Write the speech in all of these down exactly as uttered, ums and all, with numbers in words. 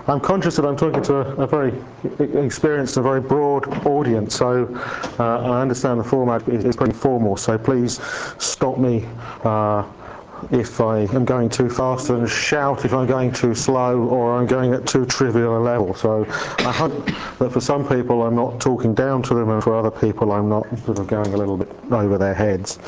I'm conscious that I'm talking to a, a very experienced and very broad audience, so uh, I understand the format is, is pretty formal, so please stop me uh, if I am going too fast, and shout if I'm going too slow or I'm going at too trivial a level. So I hope that for some people I'm not talking down to them, and for other people I'm not sort of going a little bit over their heads.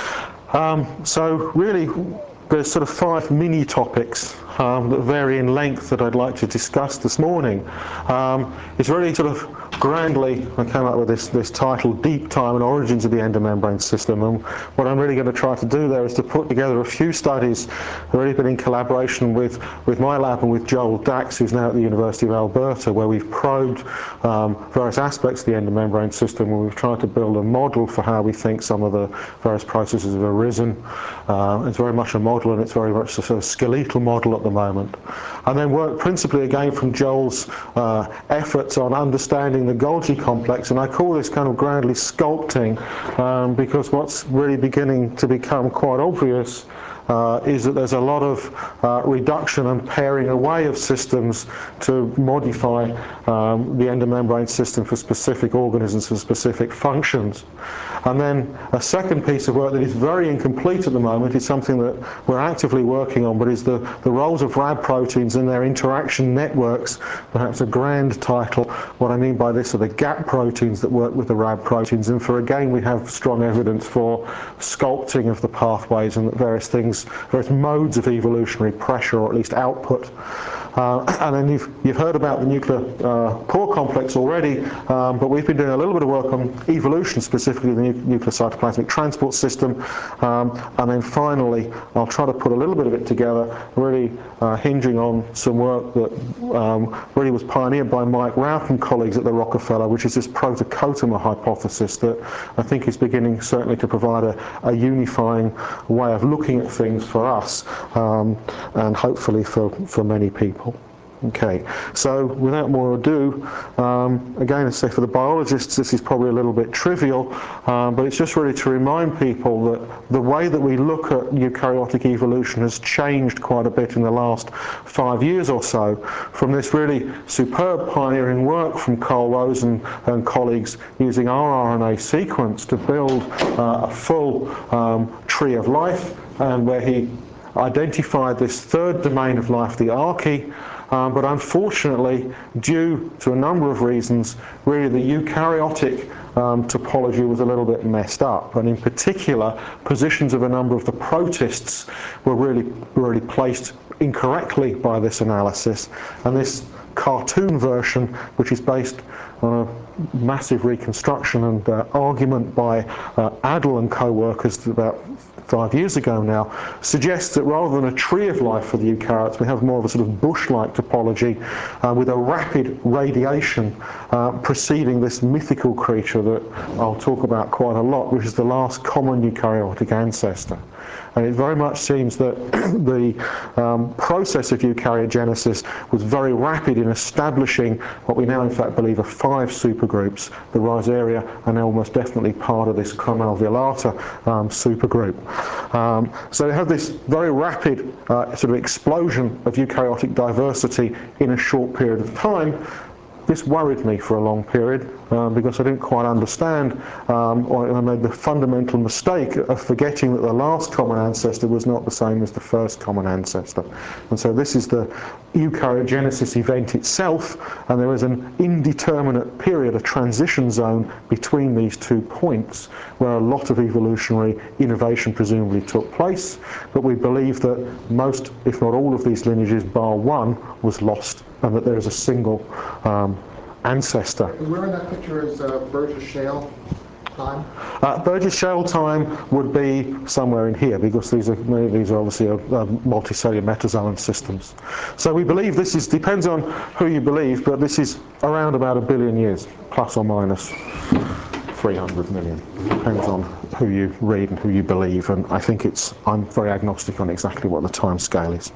Um, so really, there's sort of five mini topics um, that vary in length that I'd like to discuss this morning. Um, it's really sort of grandly, I came up with this, this title, Deep Time and Origins of the Endomembrane System, and what I'm really going to try to do there is to put together a few studies that have really been in collaboration with, with my lab and with Joel Dax, who's now at the University of Alberta, where we've probed um, various aspects of the endomembrane system, and we've tried to build a model for how we think some of the various processes have arisen. Uh, it's very much a model, and it's very much a sort of skeletal model at the moment. And then work principally again from Joel's uh, efforts on understanding the Golgi complex, and I call this kind of grandly sculpting um, because what's really beginning to become quite obvious Uh, is that there's a lot of uh, reduction and paring away of systems to modify um, the endomembrane system for specific organisms, for specific functions. And then a second piece of work that is very incomplete at the moment is something that we're actively working on, but is the, the roles of Rab proteins and their interaction networks, perhaps a grand title. What I mean by this are the gap proteins that work with the Rab proteins, and for again we have strong evidence for sculpting of the pathways and various things, various modes of evolutionary pressure, or at least output. Uh, and then you've, you've heard about the nuclear uh, pore complex already, um, but we've been doing a little bit of work on evolution, specifically the nu nuclear cytoplasmic transport system. Um, and then finally, I'll try to put a little bit of it together, really uh, hinging on some work that um, really was pioneered by Mike Routh and colleagues at the Rockefeller, which is this protocotomer hypothesis that I think is beginning certainly to provide a, a unifying way of looking at things for us, um, and hopefully for, for many people. Okay, so without more ado, um, again, I say for the biologists this is probably a little bit trivial, um, but it's just really to remind people that the way that we look at eukaryotic evolution has changed quite a bit in the last five years or so, from this really superb pioneering work from Carl Rose and, and colleagues using rRNA sequence to build uh, a full um, tree of life, and where he identified this third domain of life, the archaea. Um, but unfortunately, due to a number of reasons, really the eukaryotic um, topology was a little bit messed up, and in particular, positions of a number of the protists were really, really placed incorrectly by this analysis. And this cartoon version, which is based on a massive reconstruction and uh, argument by uh, Adel and co-workers about five years ago now, suggests that rather than a tree of life for the eukaryotes, we have more of a sort of bush-like topology uh, with a rapid radiation uh, preceding this mythical creature that I'll talk about quite a lot, which is the last common eukaryotic ancestor. And it very much seems that the um, process of eukaryogenesis was very rapid in establishing what we now in fact believe are five supergroups. The Rhizaria are now almost definitely part of this Chromalveolata um, supergroup. Um, so we have this very rapid uh, sort of explosion of eukaryotic diversity in a short period of time. This worried me for a long period um, because I didn't quite understand, um, or I made the fundamental mistake of forgetting that the last common ancestor was not the same as the first common ancestor. And so this is the eukaryogenesis event itself, and there is an indeterminate period, a transition zone between these two points where a lot of evolutionary innovation presumably took place, but we believe that most, if not all of these lineages, bar one, was lost, and that there is a single um, ancestor. And where in that picture is uh, Burgess Shale time? Uh, Burgess Shale time would be somewhere in here, because these are these are obviously a, a multicellular metazoan systems. So we believe this is, depends on who you believe, but this is around about a billion years, plus or minus three hundred million. Depends on who you read and who you believe, and I think it's, I'm very agnostic on exactly what the time scale is.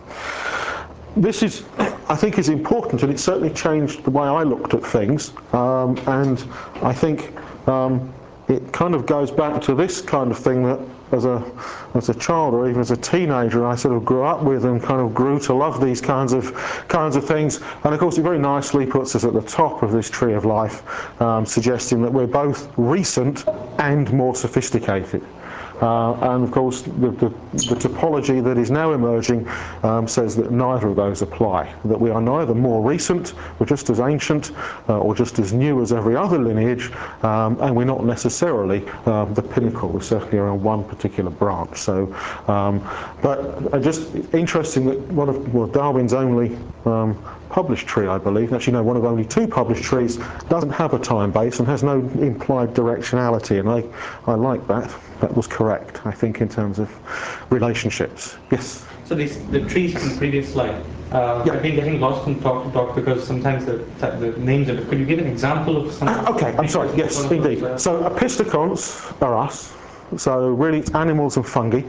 This is, I think, is important, and it certainly changed the way I looked at things, um, and I think um, it kind of goes back to this kind of thing that as a as a child or even as a teenager, I sort of grew up with and kind of grew to love these kinds of kinds of things. And of course, it very nicely puts us at the top of this tree of life, um, suggesting that we're both recent and more sophisticated. Uh, and of course, the, the, the topology that is now emerging um, says that neither of those apply. That we are neither more recent, we're just as ancient, uh, or just as new as every other lineage, um, and we're not necessarily uh, the pinnacle. We're certainly around one particular branch. So, um, but uh, just interesting that one of well, Darwin's only um, published tree, I believe, actually no, one of only two published trees, doesn't have a time base and has no implied directionality, and I, I like that. That was correct, I think, in terms of relationships. Yes? So these, the trees from the previous slide, uh, yeah. I've been getting lost from talk to talk because sometimes the, the names are, could you give an example of some? Uh, okay, I'm sorry, yes, indeed. Those, uh, so opisthecons are us, so really it's animals and fungi.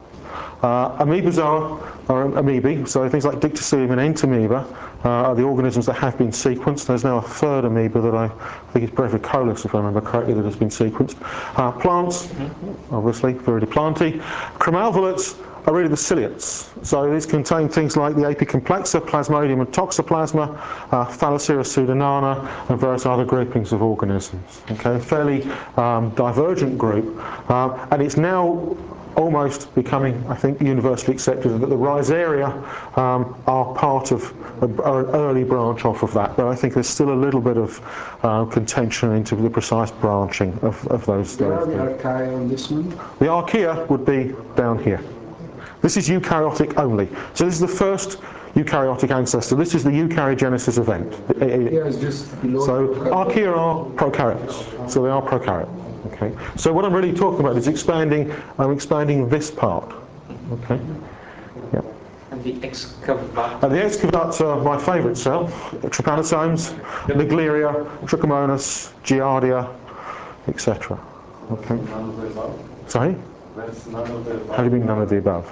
Uh, amoebas are, are amoebae, so things like Dictyostelium and Entamoeba uh, are the organisms that have been sequenced. There's now a third amoeba that I, I think it's Brevicolus, if I remember correctly, that has been sequenced. Uh, plants, mm-hmm. obviously, Viridiplantae. Chromalvolates are really the ciliates. So these contain things like the Apicomplexer, Plasmodium and Toxoplasma, uh, Thalassira pseudonana, and various other groupings of organisms. Okay, a fairly um, divergent group, uh, and it's now almost becoming, I think, universally accepted that the Rhizaria um, are part of, a, are an early branch off of that, but I think there's still a little bit of uh, contention into the precise branching of, of those. Where are the archaea on this one? The archaea would be down here. This is eukaryotic only. So this is the first eukaryotic ancestor. This is the eukaryogenesis event. Yeah, it's just below. So archaea are prokaryotes. So they are prokaryotes. Okay. So what I'm really talking about is expanding. I'm expanding this part. Okay. Yeah. And the excavata. And the excavats are my favourite cell. Trypanosomes, Ligleria, Trichomonas, Giardia, et cetera. Okay. Sorry. That's none of the above. How do you mean none of the above?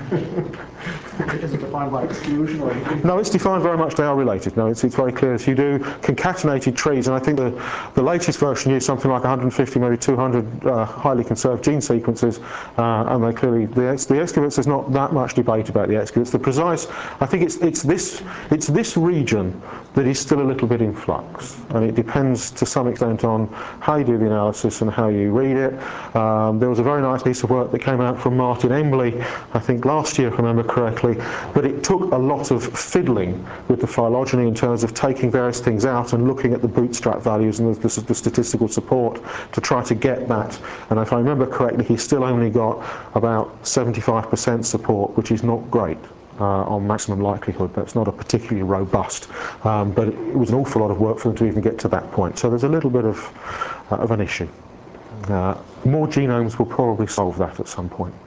Is it defined by exclusion or anything? No, it's defined very much they are related. No, it's, it's very clear. If you do concatenated trees, and I think the, the latest version used something like one hundred fifty, maybe two hundred uh, highly conserved gene sequences, uh, and they clearly, the, ex, the excavates, there's not that much debate about the excavates. The precise, I think it's, it's, this, it's this region that is still a little bit in flux, and it depends to some extent on how you do the analysis and how you read it. Um, there was a very nice piece of work that came out from Martin Embley, I think last year if I remember correctly, but it took a lot of fiddling with the phylogeny in terms of taking various things out and looking at the bootstrap values and the, the, the statistical support to try to get that. And if I remember correctly, he still only got about seventy-five percent support, which is not great. Uh, on maximum likelihood. That's not a particularly robust, um, but it was an awful lot of work for them to even get to that point. So there's a little bit of, uh, of an issue. Uh, more genomes will probably solve that at some point.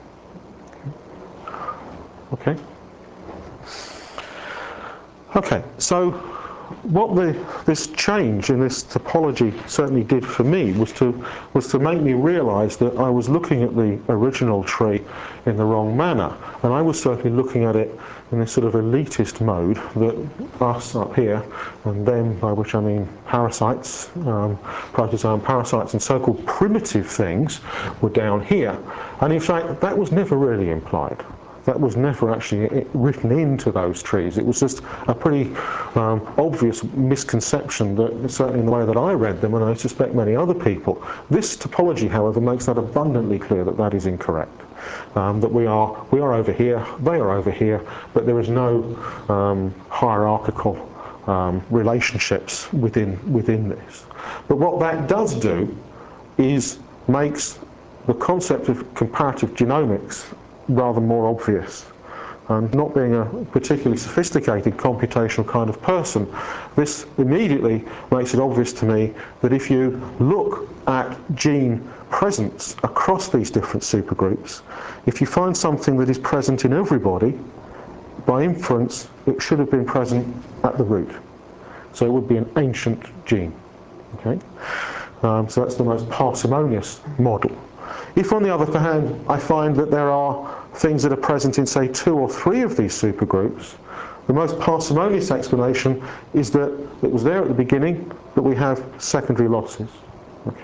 Okay. Okay, so what the, this change in this topology certainly did for me was to, was to make me realise that I was looking at the original tree in the wrong manner. And I was certainly looking at it in this sort of elitist mode, that us up here, and them, by which I mean parasites, um, protozoan parasites and so-called primitive things, were down here. And in fact, that was never really implied. That was never actually written into those trees. It was just a pretty um, obvious misconception, that certainly in the way that I read them, and I suspect many other people. This topology, however, makes that abundantly clear that that is incorrect. Um, that we are, we are over here, they are over here, but there is no um, hierarchical um, relationships within, within this. But what that does do is makes the concept of comparative genomics rather more obvious. And not being a particularly sophisticated computational kind of person, this immediately makes it obvious to me that if you look at gene presence across these different supergroups, if you find something that is present in everybody, by inference it should have been present at the root. So it would be an ancient gene. Okay? Um, so that's the most parsimonious model. If, on the other hand, I find that there are things that are present in, say, two or three of these supergroups, the most parsimonious explanation is that it was there at the beginning, but we have secondary losses. Okay?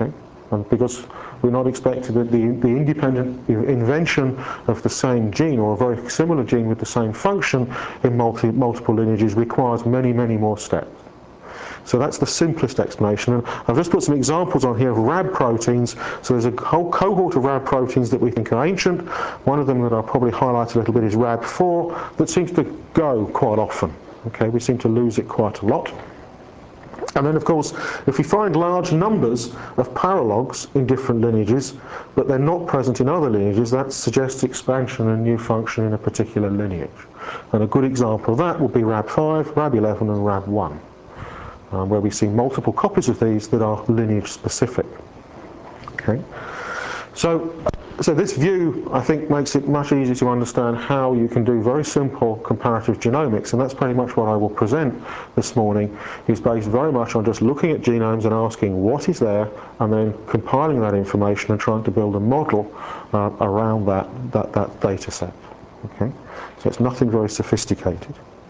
And because we're not expecting that the, the independent invention of the same gene or a very similar gene with the same function in multi, multiple lineages requires many, many more steps. So that's the simplest explanation. And I've just put some examples on here of R A B proteins. So there's a whole cohort of R A B proteins that we think are ancient. One of them that I'll probably highlight a little bit is R A B four, that seems to go quite often. Okay, we seem to lose it quite a lot. And then, of course, if we find large numbers of paralogs in different lineages, but they're not present in other lineages, that suggests expansion and new function in a particular lineage. And a good example of that would be R A B five, R A B eleven, and R A B one. Um, where we see multiple copies of these that are lineage specific. Okay, so so this view, I think, makes it much easier to understand how you can do very simple comparative genomics, and that's pretty much what I will present this morning. Is based very much on just looking at genomes and asking what is there, and then compiling that information and trying to build a model uh, around that that that data set. Okay, so it's nothing very sophisticated.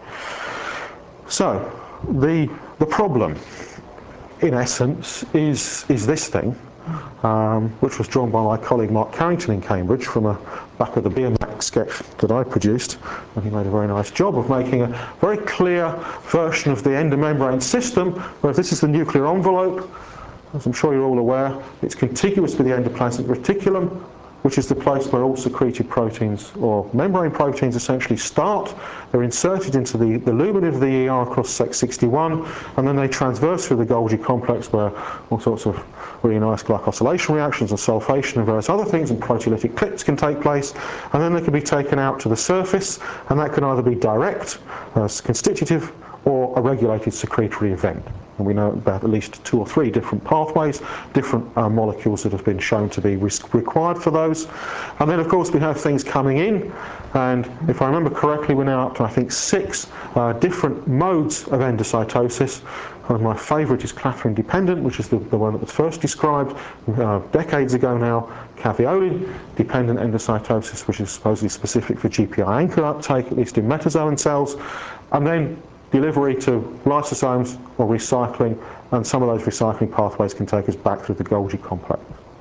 So. The, the problem, in essence, is, is this thing, um, which was drawn by my colleague Mark Carrington in Cambridge from a back of the BMAC sketch that I produced, and he made a very nice job of making a very clear version of the endomembrane system, where if this is the nuclear envelope, as I'm sure you're all aware, it's contiguous with the endoplasmic reticulum, which is the place where all secreted proteins or membrane proteins essentially start. They're inserted into the, the lumen of the E R across sex sixty-one, and then they transverse through the Golgi complex where all sorts of really nice glycosylation reactions and sulfation and various other things and proteolytic clips can take place, and then they can be taken out to the surface, and that can either be direct, as constitutive, or a regulated secretory event. And we know about at least two or three different pathways, different uh, molecules that have been shown to be required for those. And then, of course, we have things coming in, and if I remember correctly, we're now up to, I think, six uh, different modes of endocytosis. One of my favourite is clathrin-dependent, which is the, the one that was first described uh, decades ago now. Caveolin-dependent endocytosis, which is supposedly specific for G P I anchor uptake, at least in metazoan cells. And then delivery to lysosomes or recycling, and some of those recycling pathways can take us back through the Golgi complex.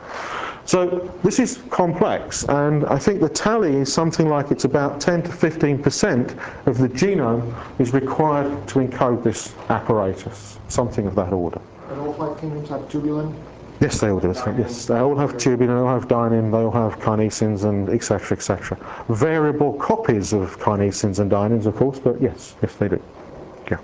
So this is complex, and I think the tally is something like it's about ten to fifteen percent of the genome is required to encode this apparatus, something of that order. And all five kingdoms have tubulin? Yes, they all do. Yes, they all have tubulin, they all have dynein, they all have kinesins, and et cetera, et cetera. Variable copies of kinesins and dyneins, of course, but yes, yes, they do. Yeah.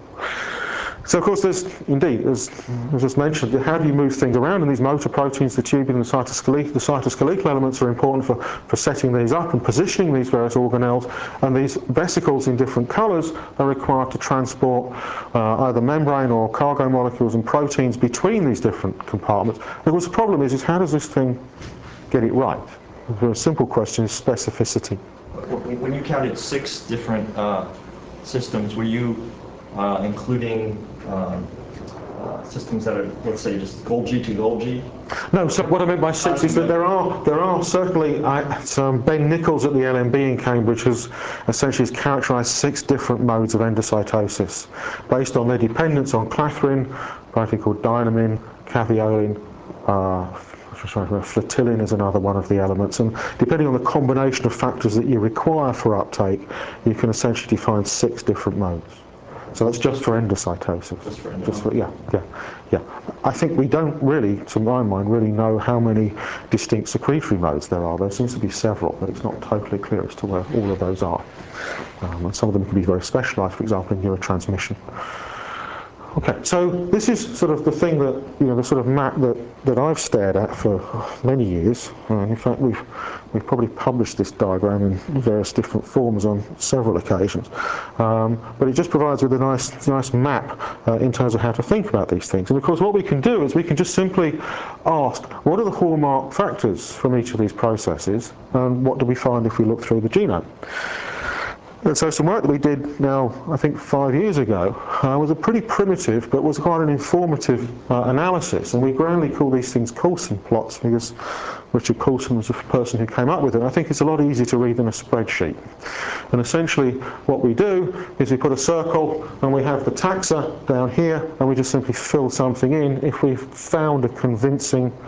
So of course there's, indeed, as I just mentioned, how do you move things around? And these motor proteins, the tubulin, the cytoskeletal, the cytoskeletal elements are important for, for setting these up and positioning these various organelles. And these vesicles in different colours are required to transport uh, either membrane or cargo molecules and proteins between these different compartments. Of course the problem is, is how does this thing get it right? A very simple question is specificity. When you counted six different uh, systems, were you Uh, including uh, uh, systems that are, let's say, just Golgi to Golgi? No, so what I meant by six is that there are there are certainly uh, some, Ben Nichols at the L M B in Cambridge has essentially has characterised six different modes of endocytosis based on their dependence on clathrin, a protein called dynamine, caveolin, uh, flotillin is another one of the elements, and depending on the combination of factors that you require for uptake, you can essentially define six different modes. So that's just for endocytosis. Just for endocytosis. Just for, yeah, yeah, yeah. I think we don't really, to my mind, really know how many distinct secretory modes there are. There seems to be several, but it's not totally clear as to where all of those are. Um, and some of them can be very specialised, for example, in neurotransmission. Okay, so this is sort of the thing that, you know, the sort of map that, that I've stared at for many years. Uh, in fact, we've, we've probably published this diagram in various different forms on several occasions. Um, but it just provides with a nice, nice map uh, in terms of how to think about these things. And of course, what we can do is we can just simply ask, what are the hallmark factors from each of these processes, and what do we find if we look through the genome? And so some work that we did now, I think five years ago, uh, was a pretty primitive, but was quite an informative uh, analysis. And we grandly call these things Coulson plots, because Richard Coulson was the person who came up with it. I think it's a lot easier to read than a spreadsheet. And essentially what we do is we put a circle, and we have the taxa down here, and we just simply fill something in if we've found a convincing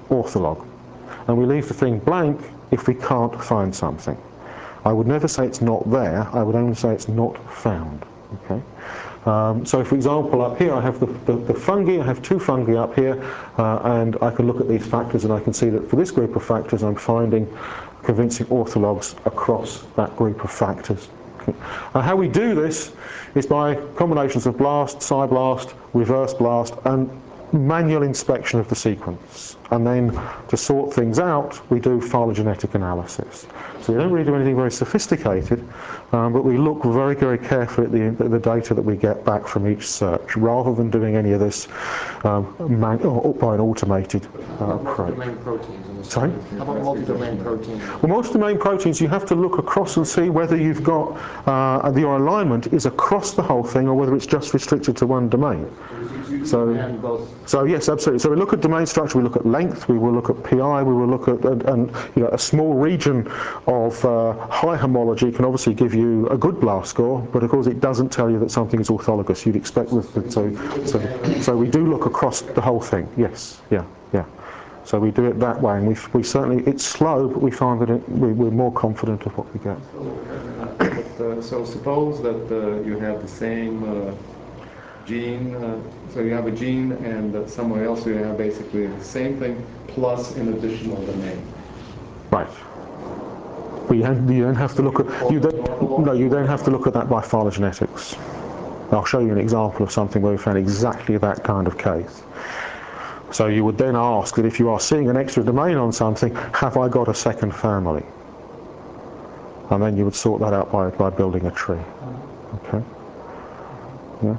ortholog. And we leave the thing blank if we can't find something. I would never say it's not there, I would only say it's not found. Okay? Um, so for example, up here I have the, the, the fungi, I have two fungi up here, uh, and I can look at these factors and I can see that for this group of factors I'm finding convincing orthologs across that group of factors. Okay. And how we do this is by combinations of BLAST, SciBLAST, reverse BLAST, and manual inspection of the sequence. And then to sort things out, we do phylogenetic analysis. So we don't really do anything very sophisticated, um, but we look very, very carefully at the, the data that we get back from each search, rather than doing any of this um, man or by an automated uh, approach. Multi-domain proteins. Sorry? How about multi-domain proteins? Well, multi-domain proteins, you have to look across and see whether you've got, uh, your alignment is across the whole thing or whether it's just restricted to one domain. So, so yes, absolutely. So we look at domain structure, we look at length, we will look at P I, we will look at, and, and you know, a small region of uh, high homology can obviously give you a good BLAST score, but of course it doesn't tell you that something is orthologous. You'd expect with the, so, so, so we do look across the whole thing, yes, yeah, yeah. So we do it that way, and we, we certainly, it's slow, but we find that it, we, we're more confident of what we get. But, uh, so suppose that uh, you have the same uh, gene, uh, so you have a gene and uh, somewhere else you have basically the same thing plus an additional domain. Right. But you, have, you then have to look at, you then, no, you then have to look at that by phylogenetics. I'll show you an example of something where we found exactly that kind of case. So you would then ask that if you are seeing an extra domain on something, have I got a second family? And then you would sort that out by, by building a tree. Okay. Yeah.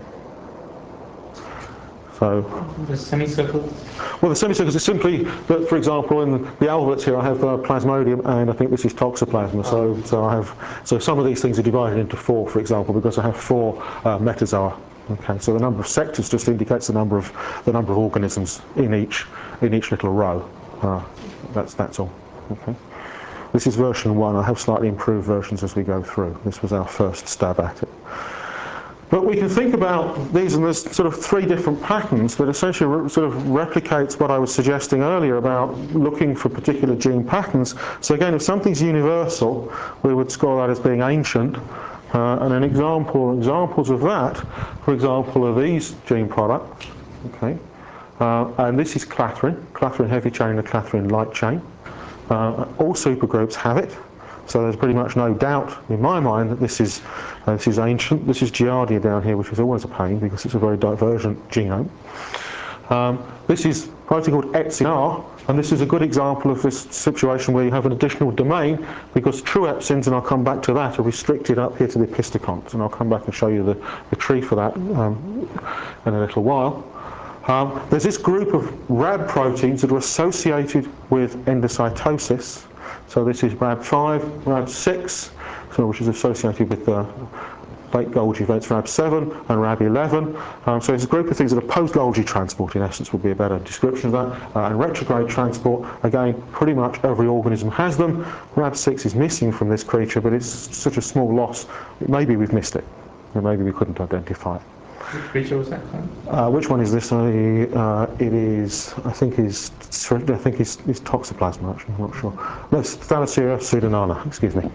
So the semicircle? Well, the semicircles is simply that, for example, in the alveolates here I have uh, Plasmodium, and I think this is Toxoplasma. So, so I have, so some of these things are divided into four, for example, because I have four uh, metazoa. Okay, so the number of sectors just indicates the number of the number of organisms in each in each little row. Uh, that's that's all. Okay. This is version one. I have slightly improved versions as we go through. This was our first stab at it. But we can think about these, and there's sort of three different patterns that essentially sort of replicates what I was suggesting earlier about looking for particular gene patterns. So again, if something's universal, we would score that as being ancient. Uh, and an example, examples of that, for example, are these gene products. Okay, uh, and this is clathrin, clathrin heavy chain and clathrin light chain. Uh, all supergroups have it. So there's pretty much no doubt in my mind that this is uh, this is ancient. This is Giardia down here, which is always a pain because it's a very divergent genome. Um, this is a protein called Epsin R, and this is a good example of this situation where you have an additional domain because true epsins, and I'll come back to that, are restricted up here to the epistocons, and I'll come back and show you the, the tree for that um, in a little while. Um, there's this group of R A B proteins that are associated with endocytosis. So this is R A B five, R A B six, so which is associated with the late Golgi events, R A B seven and R A B eleven. Um, so it's a group of things that are post-Golgi transport, in essence, would be a better description of that. Uh, and retrograde transport, again, pretty much every organism has them. R A B six is missing from this creature, but it's such a small loss, maybe we've missed it, or maybe we couldn't identify it. Which creature was that? Uh, which one is this? Uh, it is, I think, is I think is, is Toxoplasma. Actually, I'm not sure. No, it's Thalassira pseudonana. Excuse me.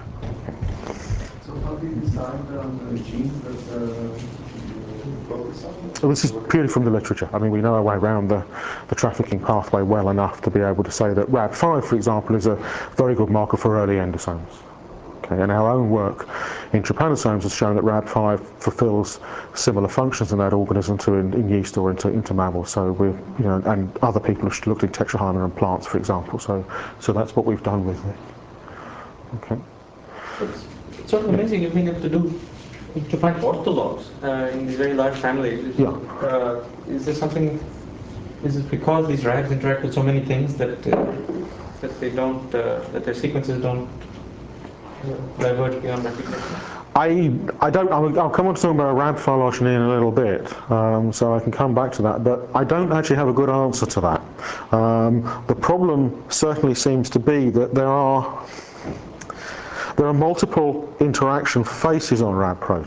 So how do you decide on the genes that uh, focus on? So this is purely from the literature. I mean, we know our way around the, the trafficking pathway well enough to be able to say that R A B five, for example, is a very good marker for early endosomes. Okay, and our own work in trypanosomes has shown that R A B five fulfills similar functions in that organism to in, in yeast or into, into mammals. So we, you know, and other people have looked at Tetrahymena in plants, for example. So, so that's what we've done with it. Okay. It's, it's sort of amazing you've been able to do to find orthologs uh, in these very large families. Yeah. Uh, is there something? Is it because these R A Bs interact with so many things that uh, that they don't uh, that their sequences don't diverge beyond recognition? I, I don't, I'll, I'll come on to talk about R A B phylogeny in a little bit, um, so I can come back to that, but I don't actually have a good answer to that. Um, the problem certainly seems to be that there are, there are multiple interaction faces on R A B proteins,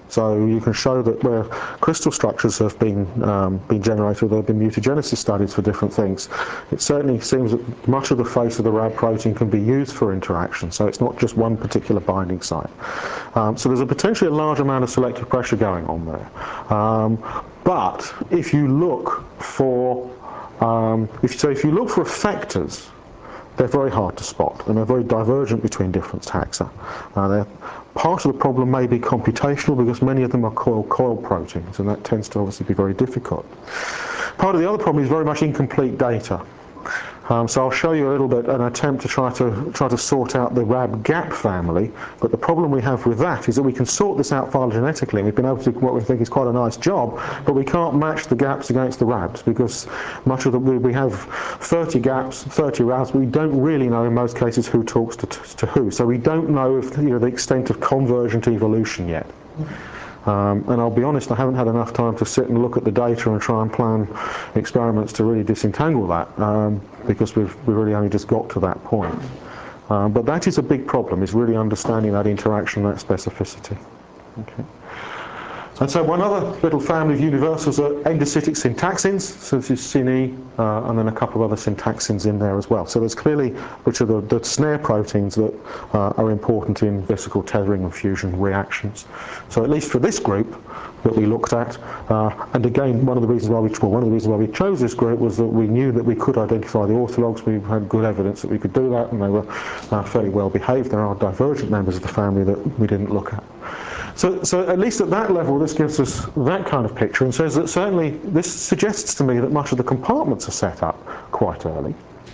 So you can show that where crystal structures have been um, been generated, there have been mutagenesis studies for different things. It certainly seems that much of the face of the Rab protein can be used for interaction, so it's not just one particular binding site. Um, so there's a potentially a large amount of selective pressure going on there. Um, but if you look for, um, if, so if you look for effectors, they're very hard to spot, and they're very divergent between different taxa. Uh, part of the problem may be computational, because many of them are coil-coil proteins, and that tends to obviously be very difficult. Part of the other problem is very much incomplete data. Um, so I'll show you a little bit an attempt to try to try to sort out the Rab gap family, but the problem we have with that is that we can sort this out phylogenetically, and we've been able to do what we think is quite a nice job, but we can't match the gaps against the Rabs, because much of the, we have thirty gaps, thirty Rabs, but we don't really know in most cases who talks to, to who, so we don't know if, you know, the extent of convergent evolution yet. Um, and I'll be honest, I haven't had enough time to sit and look at the data and try and plan experiments to really disentangle that, um, because we've, we've really only just got to that point. Um, but that is a big problem, is really understanding that interaction, that specificity. Okay. And so one other little family of universals are endocytic syntaxins, so this is S Y N E, uh, and then a couple of other syntaxins in there as well. So there's clearly, which are the, the snare proteins that uh, are important in vesicle tethering and fusion reactions. So at least for this group that we looked at, uh, and again, one of the reasons why we well, one of the reasons why we chose this group was that we knew that we could identify the orthologs. We had good evidence that we could do that, and they were uh, fairly well behaved. There are divergent members of the family that we didn't look at. So, so at least at that level, this gives us that kind of picture, and says that certainly this suggests to me that much of the compartments are set up quite early.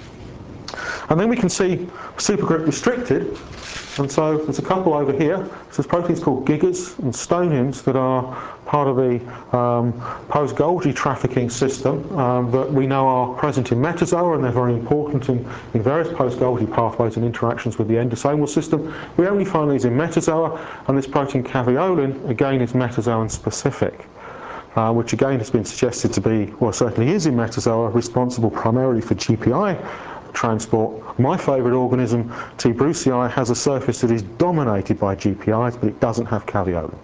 And then we can see supergroup restricted, and so there's a couple over here. So there's proteins called gigas and stonins that are part of the um, post-Golgi trafficking system um, that we know are present in metazoa, and they're very important in, in various post-Golgi pathways and interactions with the endosomal system. We only find these in metazoa, and this protein caveolin, again, is metazoan specific. Uh, which again has been suggested to be, well, certainly is in metazoa, responsible primarily for G P I transport. My favourite organism, T. brucei, has a surface that is dominated by G P Is, but it doesn't have caveolin.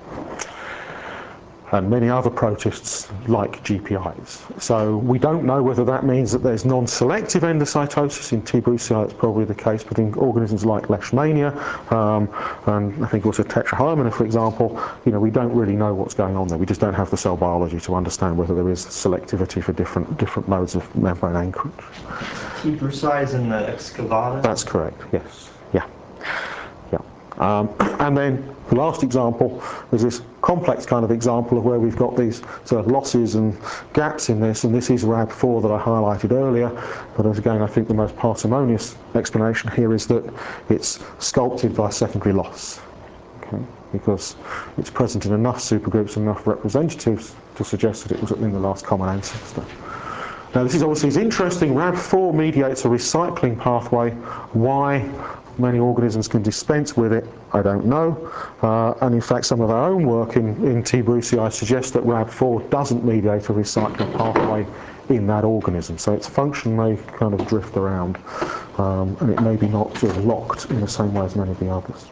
And many other protists like G P Is. So we don't know whether that means that there's non-selective endocytosis. In T. brucei it's probably the case, but in organisms like Leishmania, um, and I think also Tetrahymena, for example, you know, we don't really know what's going on there. We just don't have the cell biology to understand whether there is selectivity for different different modes of membrane anchorage. T. brucei is in the excavata? That's correct, yes. Yeah. Yeah. Um, and then the last example is this complex kind of example of where we've got these sort of losses and gaps in this, and this is Rab four that I highlighted earlier, but as again I think the most parsimonious explanation here is that it's sculpted by secondary loss, okay? Because it's present in enough supergroups, enough representatives to suggest that it was in the last common ancestor. Now this is obviously interesting. Rab four mediates a recycling pathway. Why many organisms can dispense with it, I don't know. Uh, and in fact some of our own work in, in T. brucei suggests that Rab four doesn't mediate a recycling pathway in that organism. So its function may kind of drift around, um, and it may be not sort of locked in the same way as many of the others.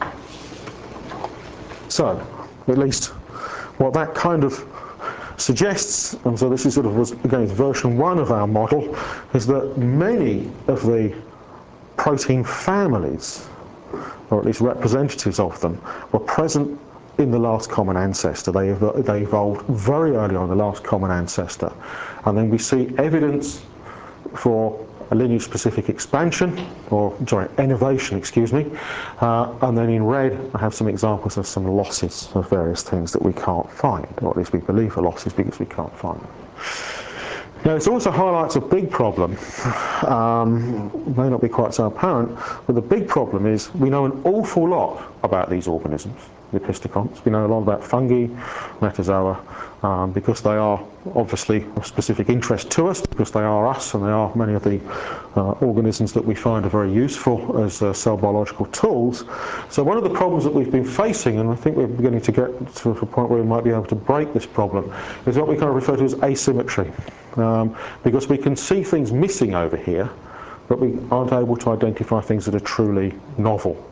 So, at least what that kind of suggests, and so this is sort of, was, again, version one of our model, is that many of the protein families, or at least representatives of them, were present in the last common ancestor. They, ev they evolved very early on, the last common ancestor. And then we see evidence for a lineage-specific expansion, or sorry, innovation, excuse me. Uh, and then in red, I have some examples of some losses of various things that we can't find, or at least we believe are losses because we can't find them. Now, this also highlights a big problem. Um, may not be quite so apparent, but the big problem is we know an awful lot about these organisms, the Opisthecons. We know a lot about fungi, metazoa, um, because they are obviously of specific interest to us, because they are us, and they are many of the uh, organisms that we find are very useful as uh, cell biological tools. So one of the problems that we've been facing, and I think we're beginning to get to a point where we might be able to break this problem, is what we kind of refer to as asymmetry. Um, because we can see things missing over here, but we aren't able to identify things that are truly novel.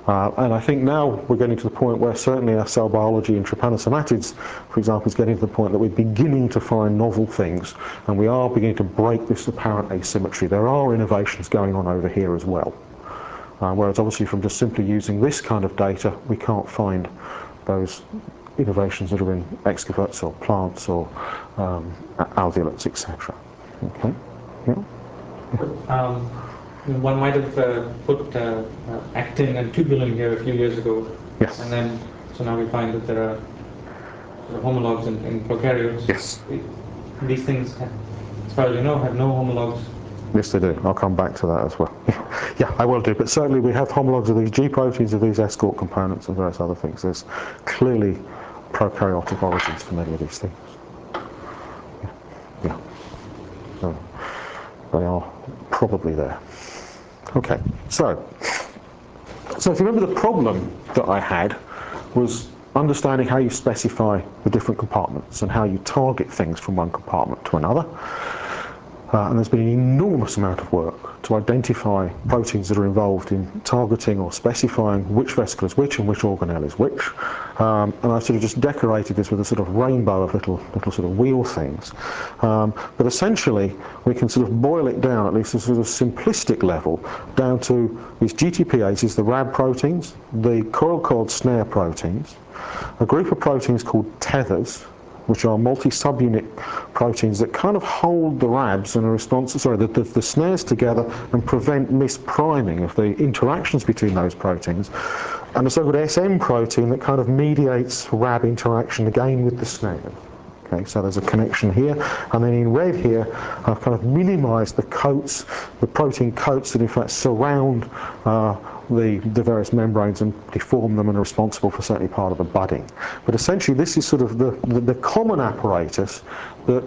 Uh, and I think now we're getting to the point where certainly our cell biology in trypanosomatids, for example, is getting to the point that we're beginning to find novel things, and we are beginning to break this apparent asymmetry. There are innovations going on over here as well. Uh, whereas obviously from just simply using this kind of data, we can't find those innovations that are in excavates or plants or um, alveolates, et cetera. Okay. Yeah. Um, one might have uh, put uh, uh, actin and tubulin here a few years ago. Yes. And then, so now we find that there are sort of homologs in, in prokaryotes. Yes. These things, have, as far as you know, have no homologs. Yes, they do. I'll come back to that as well. Yeah, I will do. But certainly we have homologs of these G proteins, of these escort components, and various other things. There's clearly prokaryotic origins for many of these things. Yeah. Yeah. So they are probably there. Okay. So, so if you remember, the problem that I had was understanding how you specify the different compartments and how you target things from one compartment to another. Uh, and there's been an enormous amount of work to identify proteins that are involved in targeting or specifying which vesicle is which and which organelle is which. Um, and I've sort of just decorated this with a sort of rainbow of little, little sort of wheel things. Um, but essentially, we can sort of boil it down, at least at a sort of simplistic level, down to these G T P ases, the Rab proteins, the coil cord snare proteins, a group of proteins called tethers, which are multi-subunit proteins that kind of hold the Rabs and are responsible, sorry, the, the, the snares together and prevent mispriming of the interactions between those proteins, and a so-called S M protein that kind of mediates Rab interaction again with the snare. Okay, so there's a connection here, and then in red here, I've kind of minimised the coats, the protein coats that in fact surround uh, the, the various membranes and deform them and are responsible for certainly part of the budding. But essentially this is sort of the, the, the common apparatus that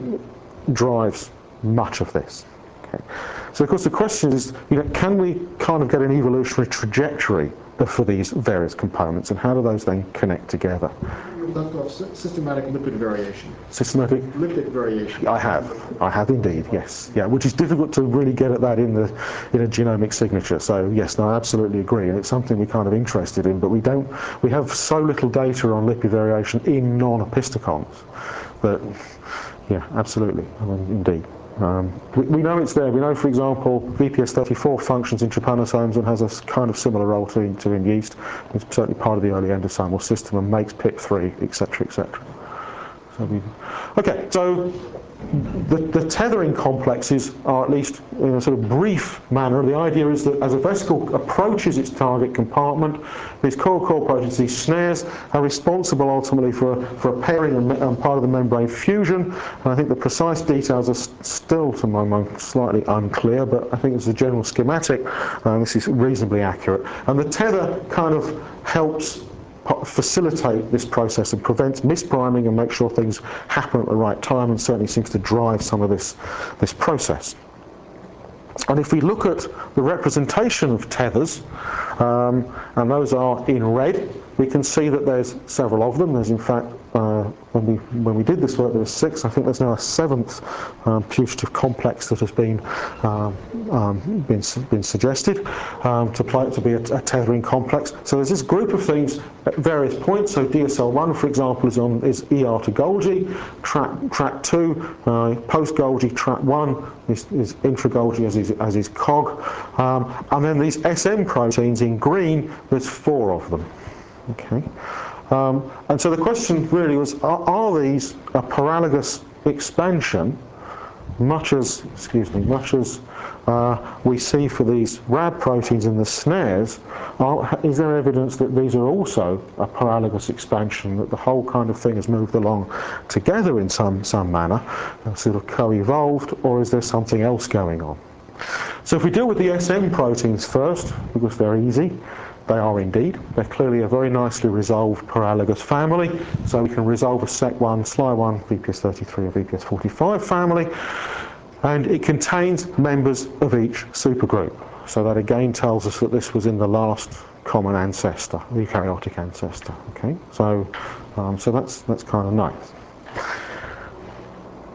drives much of this. Okay. So of course the question is, you know, can we kind of get an evolutionary trajectory for these various components, and how do those then connect together? You've left off sy- systematic lipid variation. Systematic? Lipid variation. I have. I have indeed, yes. Yeah, which is difficult to really get at that in the in a genomic signature. So yes, no, I absolutely agree. And it's something we're kind of interested in, but we don't, we have so little data on lipid variation in non-opisthecons that, yeah, absolutely, I mean, indeed. Um, we, we know it's there. We know, for example, V P S thirty-four functions in trypanosomes and has a kind of similar role to, to in yeast. It's certainly part of the early endosomal system and makes P I P three, et cetera, et cetera. So we, okay, so the, the tethering complexes are, at least in a sort of brief manner, the idea is that as a vesicle approaches its target compartment, these coil cord proteins, these snares, are responsible ultimately for a, for a pairing and, and part of the membrane fusion. And I think the precise details are still, to my mind, slightly unclear, but I think it's a general schematic, and this is reasonably accurate. And the tether kind of helps facilitate this process and prevents mispriming and make sure things happen at the right time, and certainly seems to drive some of this, this process. And if we look at the representation of tethers, um, and those are in red, we can see that there's several of them. There's in fact, uh, when we when we did this work, there was six. I think there's now a seventh um, putative complex that has been um, um, been been suggested um, to play to be a, a tethering complex. So there's this group of things at various points. So D S L one, for example, is on is E R to Golgi. Track track two, uh, post Golgi. Track one is, is intra Golgi as is as is C O G. Um, and then these S M proteins in green. There's four of them. Okay. Um, and so the question really was, are, are these a paralogous expansion, much as, excuse me, much as uh, we see for these Rab proteins in the snares? Are, is there evidence that these are also a paralogous expansion, that the whole kind of thing has moved along together in some, some manner, sort of co-evolved, or is there something else going on? So if we deal with the S M proteins first, because they're easy, they are indeed. They're clearly a very nicely resolved paralogous family, so we can resolve a S E C one, S L I one, V P S thirty-three or V P S forty-five family, and it contains members of each supergroup. So that again tells us that this was in the last common ancestor, the eukaryotic ancestor. Okay, so um, so that's that's kind of nice.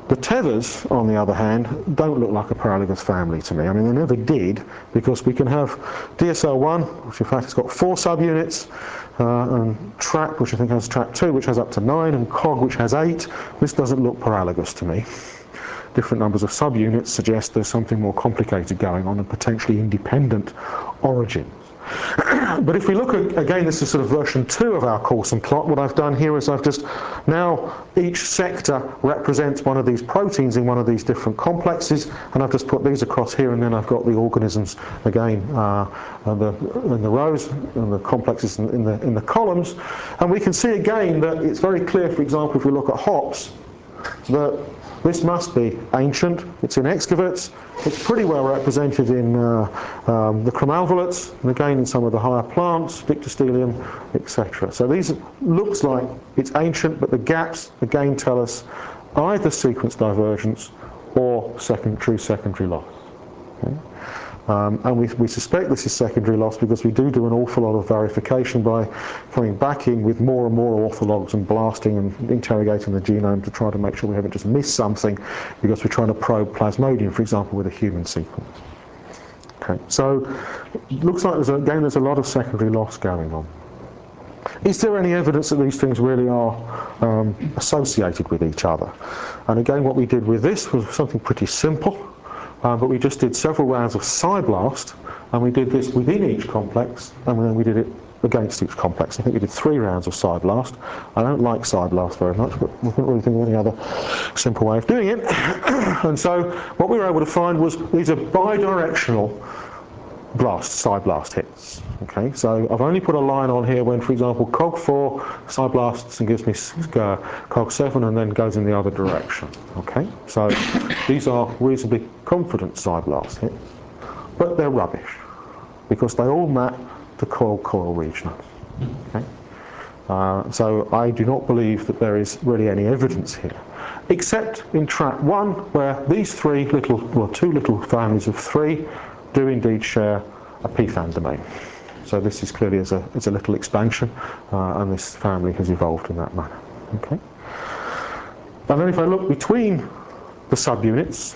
The tethers, on the other hand, don't look like a paralogous family to me. I mean, they never did, because we can have D S L one, which in fact has got four subunits, uh, and TRAP, which I think has TRAP two, which has up to nine, and COG, which has eight. This doesn't look paralogous to me. Different numbers of subunits suggest there's something more complicated going on and potentially independent origins. But if we look at, again, this is sort of version two of our Coulson plot. What I've done here is I've just, now each sector represents one of these proteins in one of these different complexes, and I've just put these across here, and then I've got the organisms again uh, in, the, in the rows, and the complexes in, in, the, in the columns. And we can see again that it's very clear, for example, if we look at hops, that this must be ancient. It's in excavates. It's pretty well represented in uh, um, the chromalvolates, and again in some of the higher plants, Dictyostelium, et cetera. So these looks like it's ancient, but the gaps again tell us either sequence divergence or second, true secondary loss. Okay? Um, and we, we suspect this is secondary loss because we do do an awful lot of verification by coming back in with more and more orthologs and blasting and interrogating the genome to try to make sure we haven't just missed something, because we're trying to probe Plasmodium, for example, with a human sequence. Okay, so it looks like there's a, again there's a lot of secondary loss going on. Is there any evidence that these things really are um, associated with each other? And again, what we did with this was something pretty simple. Uh, but we just did several rounds of Cyblast, and we did this within each complex, and then we did it against each complex. I think we did three rounds of Cyblast. I don't like Cyblast very much, but we couldn't really think of any other simple way of doing it. And so what we were able to find was these are bidirectional blast, Cyblast hits. Okay, so I've only put a line on here when, for example, COG four Cyblasts and gives me uh, COG seven and then goes in the other direction. Okay, so these are reasonably confident Cyblast hits, but they're rubbish because they all map to coil-coil regionals. Okay, uh, so I do not believe that there is really any evidence here, except in TRAP one, where these three little, well, two little families of three do indeed share a P FAM domain. So this is clearly as a, as a little expansion, uh, and this family has evolved in that manner. Okay. And then if I look between the subunits,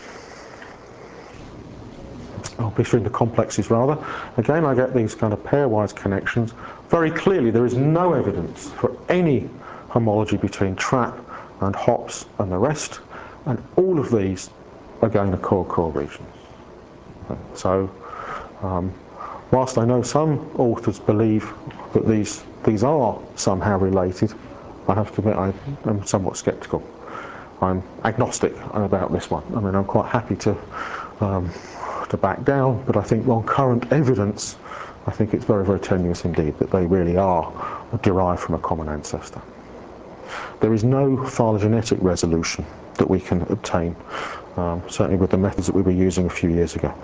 or between the complexes rather, again I get these kind of pairwise connections. Very clearly there is no evidence for any homology between TRAP and hops and the rest, and all of these again are coil-coil regions. So, um, whilst I know some authors believe that these these are somehow related, I have to admit I am somewhat sceptical. I'm agnostic about this one. I mean, I'm quite happy to um, to back down, but I think on current evidence, I think it's very, very tenuous indeed that they really are derived from a common ancestor. There is no phylogenetic resolution that we can obtain, um, certainly with the methods that we were using a few years ago.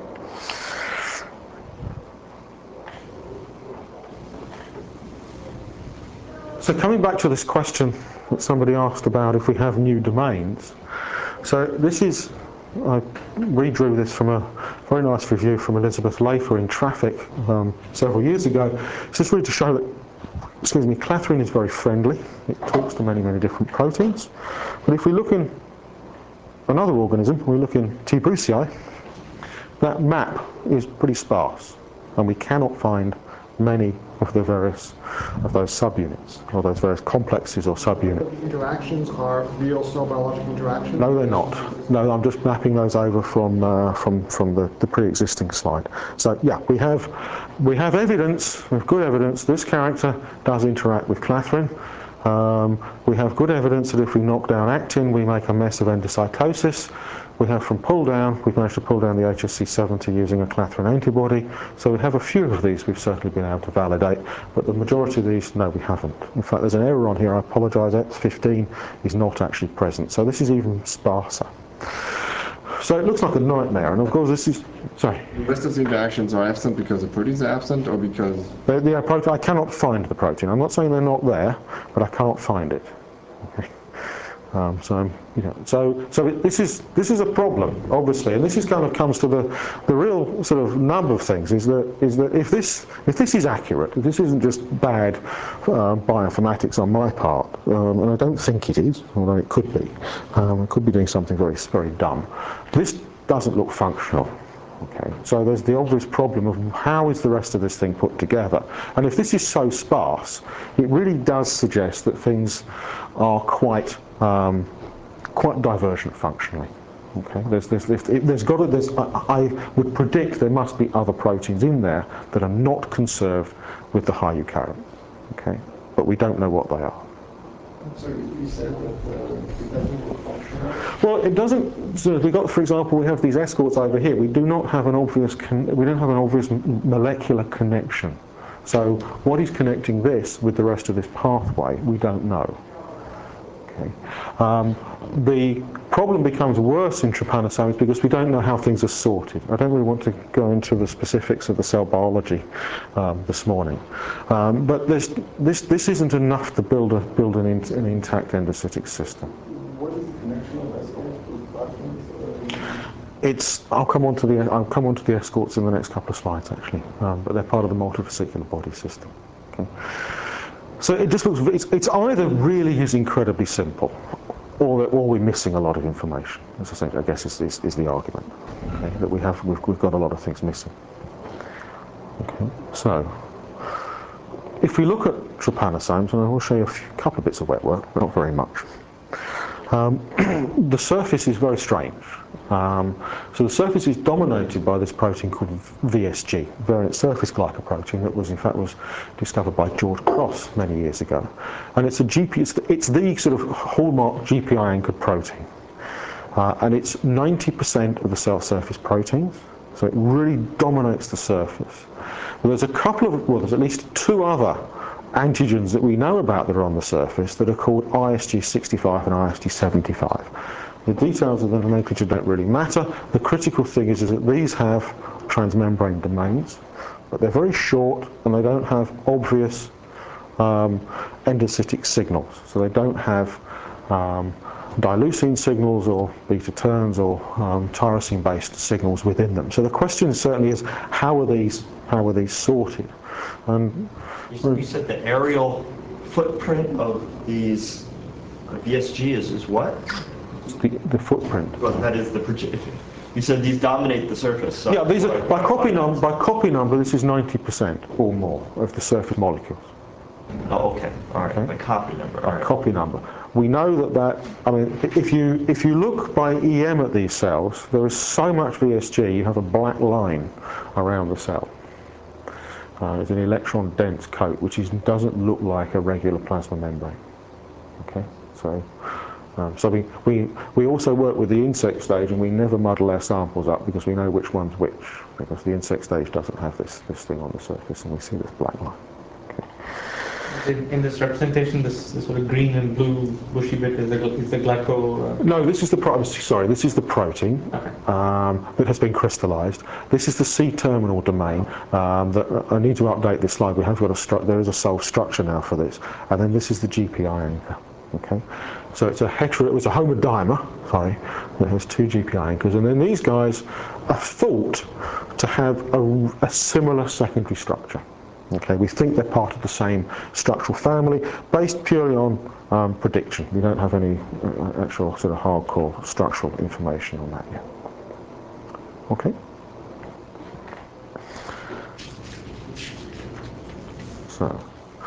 So coming back to this question that somebody asked about if we have new domains. So this is, I redrew this from a very nice review from Elizabeth Lafer in Traffic um, several years ago. This is really to show that, excuse me, clathrin is very friendly. It talks to many, many different proteins. But if we look in another organism, we look in T. brucei, that map is pretty sparse, and we cannot find many of the various of those subunits, or those various complexes or subunits. The interactions are real cell biological interactions? No, they're not. No, I'm just mapping those over from uh, from from the, the pre-existing slide. So yeah, we have we have evidence, we have good evidence this character does interact with clathrin. Um, we have good evidence that if we knock down actin, we make a mess of endocytosis. We have from pull down, we've managed to pull down the H S C seventy using a clathrin antibody. So we have a few of these we've certainly been able to validate, but the majority of these, no, we haven't. In fact, there's an error on here, I apologise, X fifteen is not actually present. So this is even sparser. So it looks like a nightmare, and of course this is, sorry. The rest of the interactions are absent because the protein is absent, or because? The, the protein, I cannot find the protein. I'm not saying they're not there, but I can't find it. Okay. Um, so, you know, so, so it, this is this is a problem, obviously, and this is kind of comes to the the real sort of nub of things. Is that is that if this if this is accurate, if this isn't just bad uh, bioinformatics on my part, um, and I don't think it is, although it could be, um, I could be doing something very very dumb. This doesn't look functional. Okay, so there's the obvious problem of how is the rest of this thing put together, and if this is so sparse, it really does suggest that things are quite um, quite divergent functionally. Okay, there's there's there's, there's got to, there's I, I would predict there must be other proteins in there that are not conserved with the high eukaryote. Okay, but we don't know what they are. So you said that uh, it doesn't look functional? Well, it doesn't. So we got, for example, we have these escorts over here. We do not have an obvious. Con we don't have an obvious molecular connection. So what is connecting this with the rest of this pathway? We don't know. Okay. Um, the problem becomes worse in trypanosomes because we don't know how things are sorted. I don't really want to go into the specifics of the cell biology um, this morning, um, but this this this isn't enough to build a build an, in, an intact endocytic system. What is the connection of escorts with platforms? It's. I'll come on to the. I'll come on to the escorts in the next couple of slides, actually, um, but they're part of the multivesicular body system. Okay. So it just looks. It's, it's either really is incredibly simple, or that, or we're missing a lot of information. As I say, I guess is, is, is the argument. Okay, that we have. We've, we've got a lot of things missing. Okay. So if we look at trypanosomes, and I will show you a few, couple of bits of wet work, but not very much. Um, the surface is very strange. Um, so the surface is dominated by this protein called V S G, variant surface glycoprotein, that was in fact was discovered by George Cross many years ago, and it's a G P. It's the, it's the sort of hallmark G P I anchored protein, uh, and it's ninety percent of the cell surface proteins. So it really dominates the surface. Well, there's a couple of well, there's at least two other antigens that we know about that are on the surface that are called I S G sixty-five and I S G seventy-five. The details of the nomenclature don't really matter. The critical thing is, is that these have transmembrane domains, but they're very short and they don't have obvious um, endocytic signals. So they don't have um, dileucine signals or beta turns or um, tyrosine-based signals within them. So the question certainly is, how are these how are these sorted? And You, you said the aerial footprint of these uh, V S G is, is what? the, the footprint. Well, that is the projection. You said these dominate the surface. So Yeah, these are by copy number. By copy number, this is ninety percent or more of the surface molecules. Oh, okay. All right. Okay. By copy number. All By right. copy number. We know that that. I mean, if you if you look by E M at these cells, there is so much V S G. You have a black line around the cell. Uh, it's an electron-dense coat, which is, doesn't look like a regular plasma membrane. Okay, so. Um, so we, we, we also work with the insect stage, and we never muddle our samples up because we know which one's which, because the insect stage doesn't have this, this thing on the surface, and we see this black line. Okay. In, in this representation, this, this sort of green and blue bushy bit is the, is the glyco... Uh... No, this is the pro sorry, this is the protein um, that has been crystallized. This is the C-terminal domain. Um, that, I need to update this slide. We have got a stru there is a sole structure now for this, and then this is the G P I anchor. Okay, so it's a hetero, it was a homodimer, sorry, that has two G P I anchors, and then these guys are thought to have a, a similar secondary structure. Okay, we think they're part of the same structural family, based purely on um, prediction. We don't have any uh, actual sort of hardcore structural information on that yet. Okay. So.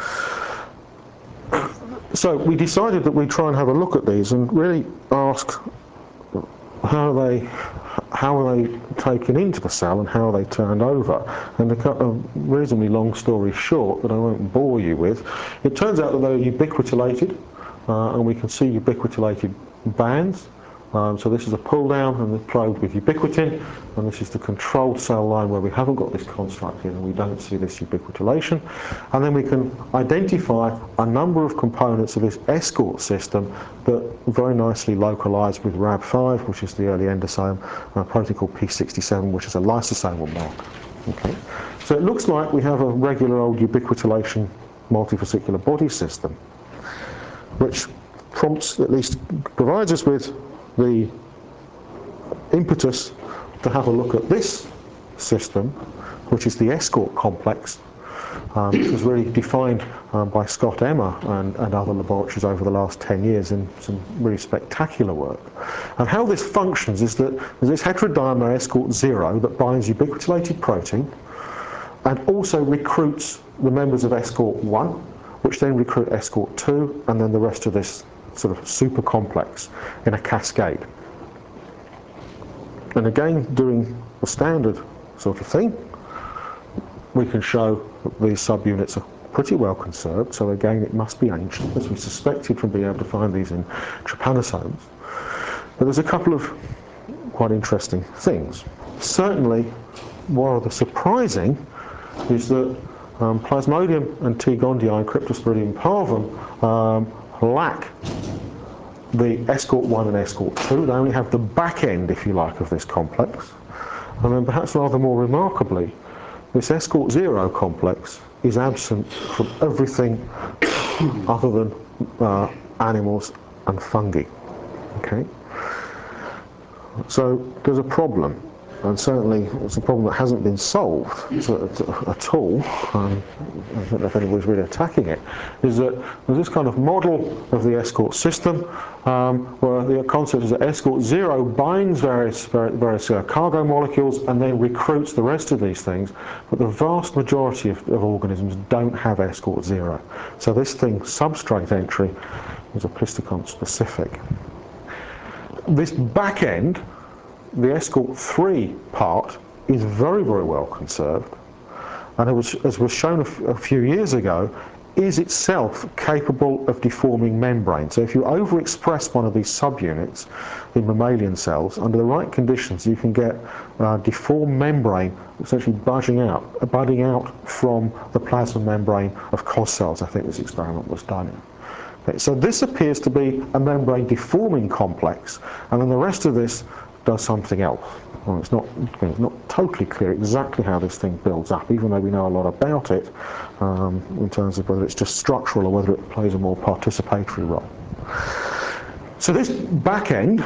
So we decided that we'd try and have a look at these and really ask how are they, how are they taken into the cell and how are they turned over. And to cut a reasonably long story short that I won't bore you with, it turns out that they're ubiquitinated, uh, and we can see ubiquitinated bands. Um, so this is a pull down and the probe with ubiquitin, and this is the controlled cell line where we haven't got this construct here and we don't see this ubiquitination. And then we can identify a number of components of this escort system that very nicely localize with R A B five, which is the early endosome, and a protein called P sixty-seven, which is a lysosomal marker. Okay. So it looks like we have a regular old ubiquitination multivesicular body system, which prompts, at least provides us with the impetus to have a look at this system, which is the escort complex, um, which was really defined um, by Scott Emmer and, and other laboratories over the last ten years in some really spectacular work. And how this functions is that there's this heterodimer escort zero that binds ubiquitinated protein and also recruits the members of escort one, which then recruit escort two, and then the rest of this sort of super complex in a cascade. And again, doing the standard sort of thing, we can show that these subunits are pretty well conserved, so again it must be ancient, as we suspected from being able to find these in trypanosomes. But there's a couple of quite interesting things. Certainly, one of the surprising is that um, Plasmodium and T. gondii and Cryptosporidium parvum um, lack the escort one and escort two. They only have the back end, if you like, of this complex. And then perhaps rather more remarkably, this escort zero complex is absent from everything other than uh, animals and fungi. Okay? So there's a problem, and certainly it's a problem that hasn't been solved at all. Um, I don't know if anybody's really attacking it. Is that there's this kind of model of the escort system um, where the concept is that escort zero binds various various uh, cargo molecules and then recruits the rest of these things. But the vast majority of, of organisms don't have escort zero. So this thing, substrate entry, is apistocon specific. This back end, the escort three part, is very, very well conserved, and it was, as was shown a, f a few years ago, is itself capable of deforming membrane. So if you overexpress one of these subunits in mammalian cells, under the right conditions you can get uh, deformed membrane essentially budding out, budding out from the plasma membrane of cos cells. I think this experiment was done in. Okay, so this appears to be a membrane deforming complex, and then the rest of this does something else. Well, it's not, it's not totally clear exactly how this thing builds up, even though we know a lot about it, um, in terms of whether it's just structural or whether it plays a more participatory role. So this back end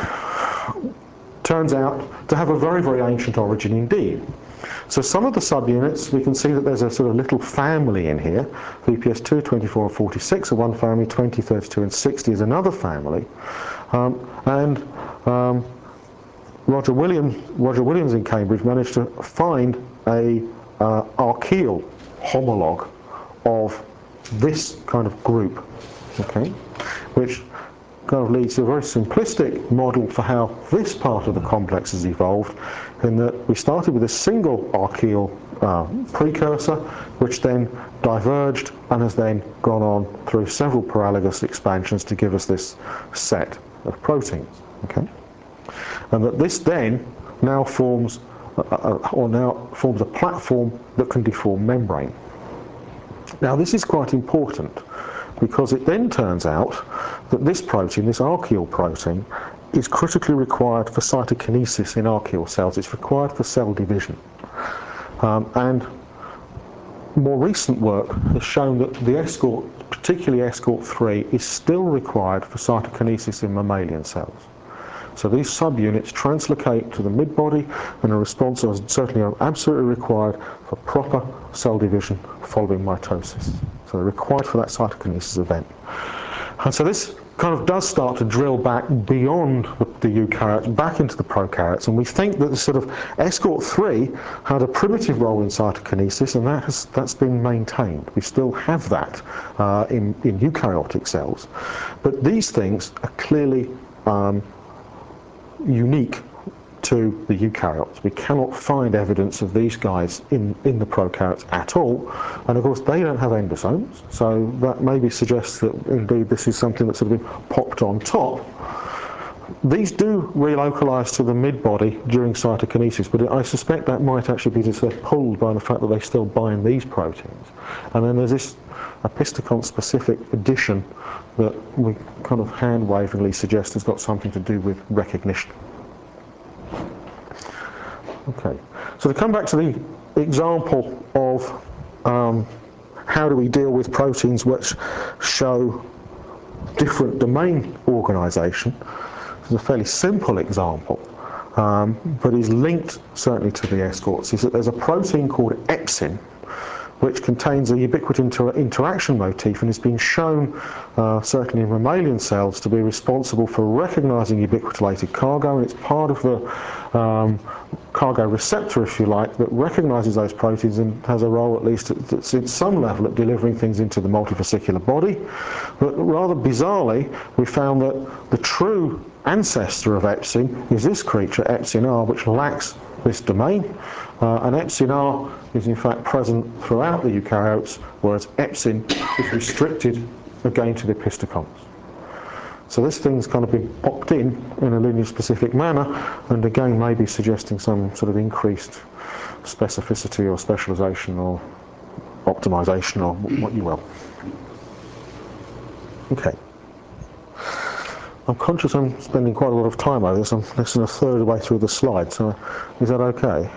turns out to have a very, very ancient origin indeed. So some of the subunits, we can see that there's a sort of little family in here. V P S two, twenty-four, and forty-six are one family, twenty, thirty-two, and sixty is another family. Um, and um, Roger Williams, Roger Williams in Cambridge managed to find a uh, archaeal homologue of this kind of group, okay, which kind of leads to a very simplistic model for how this part of the complex has evolved, in that we started with a single archaeal uh, precursor, which then diverged and has then gone on through several paralogous expansions to give us this set of proteins, okay? And that this then now forms, a, a, or now forms a platform that can deform membrane. Now this is quite important, because it then turns out that this protein, this archaeal protein, is critically required for cytokinesis in archaeal cells. It's required for cell division. Um, and more recent work has shown that the escort, particularly escort three, is still required for cytokinesis in mammalian cells. So these subunits translocate to the mid-body, and a response is certainly absolutely required for proper cell division following mitosis. So they're required for that cytokinesis event. And so this kind of does start to drill back beyond the eukaryotes, back into the prokaryotes, and we think that the sort of escort three had a primitive role in cytokinesis, and that has, that's been maintained. We still have that uh, in, in eukaryotic cells. But these things are clearly um, unique to the eukaryotes. We cannot find evidence of these guys in, in the prokaryotes at all, and of course they don't have endosomes, so that maybe suggests that indeed this is something that's sort of been popped on top. These do relocalize to the mid-body during cytokinesis, but I suspect that might actually be just pulled by the fact that they still bind these proteins. And then there's this apistocon-specific addition that we kind of hand-wavingly suggest has got something to do with recognition. Okay, so to come back to the example of um, how do we deal with proteins which show different domain organisation. This is a fairly simple example, um, but is linked certainly to the escorts, is that there's a protein called epsin, which contains a ubiquitin inter interaction motif and has been shown, uh, certainly in mammalian cells, to be responsible for recognising ubiquitinated cargo, and it's part of the um, cargo receptor, if you like, that recognises those proteins and has a role, at least at, at some level, at delivering things into the multivesicular body. But rather bizarrely, we found that the true ancestor of epsin is this creature, epsin R, which lacks this domain, uh, and epsin R is in fact present throughout the eukaryotes, whereas epsin is restricted again to the opisthocons. So this thing's kind of been popped in in a lineage-specific manner, and again maybe suggesting some sort of increased specificity or specialisation or optimisation or what you will. Okay. I'm conscious I'm spending quite a lot of time over this. I'm less than a third of the way through the slide, so is that okay?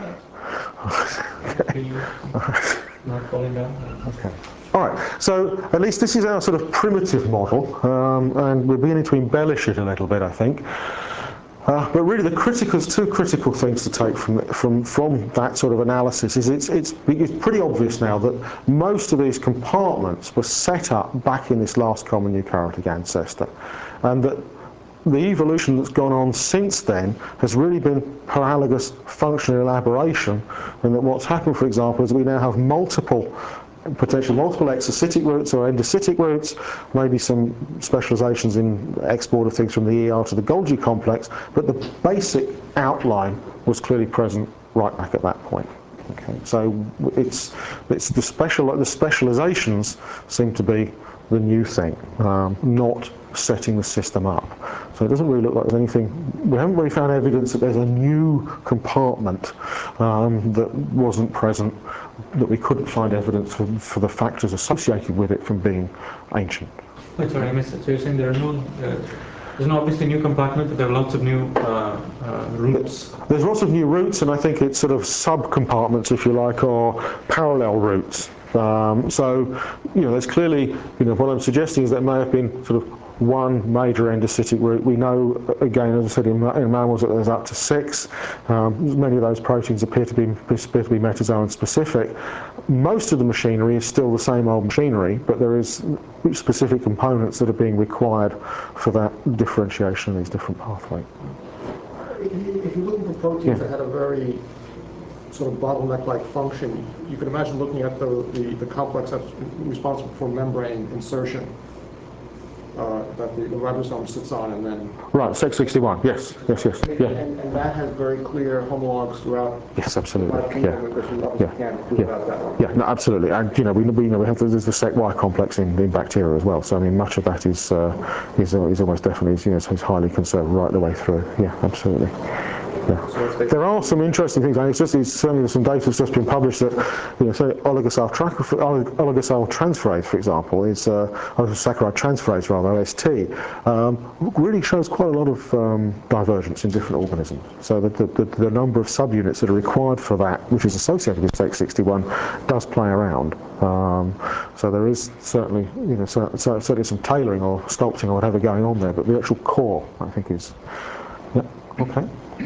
Okay. Not falling down. Okay. All right, so at least this is our sort of primitive model, um, and we're beginning to embellish it a little bit, I think. Uh, but really the critical, there's two critical things to take from, from, from that sort of analysis. Is it's, it's, it's pretty obvious now that most of these compartments were set up back in this last common eukaryotic ancestor, and that the evolution that's gone on since then has really been paralogous functional elaboration, and that what's happened, for example, is we now have multiple potentially multiple exocytic routes or endocytic routes, maybe some specializations in export of things from the E R to the Golgi complex, but the basic outline was clearly present right back at that point. Okay, so it's it's the special the specializations seem to be the new thing, um, not setting the system up. So it doesn't really look like there's anything, we haven't really found evidence that there's a new compartment um, that wasn't present, that we couldn't find evidence for, for the factors associated with it from being ancient. Wait, sorry, I missed it. So you're saying there are no, uh, there's no obviously new compartment, but there are lots of new uh, uh, routes? There's lots of new routes, and I think it's sort of sub-compartments, if you like, or parallel routes. Um, so, you know, there's clearly, you know, what I'm suggesting is there may have been sort of one major endocytic route. We know, again, as I said, in, in mammals that there's up to six. Um, many of those proteins appear to be, appear to be metazoan specific. Most of the machinery is still the same old machinery, but there is specific components that are being required for that differentiation in these different pathways. If you're looking for proteins yeah. that had a very sort of bottleneck-like function, you can imagine looking at the, the, the complex that's responsible for membrane insertion uh, that the, the ribosome sits on, and then... Right, six sixty-one, yes, yes, yes. Yeah. And, and that has very clear homologs throughout... Yes, absolutely. Yeah. Yeah. Can't do yeah. about that. Yeah, no, absolutely. And, you know, we, we, you know, we have the, there's the sec Y complex in, in bacteria as well, so, I mean, much of that is, uh, is, is almost definitely, you know, so it's highly conserved right the way through. Yeah, absolutely. Yeah. So there are some interesting things. I mean, it's just, it's, certainly there's some data that's just been published that, you know, say oligosyl, oligosyl transferase, for example, is uh, oligosaccharide transferase rather, O S T, um, really shows quite a lot of um, divergence in different organisms. So the, the, the number of subunits that are required for that, which is associated with six sixty-one, does play around. Um, so there is certainly, you know, so, so, certainly some tailoring or sculpting or whatever going on there, but the actual core, I think, is. Yeah. Okay.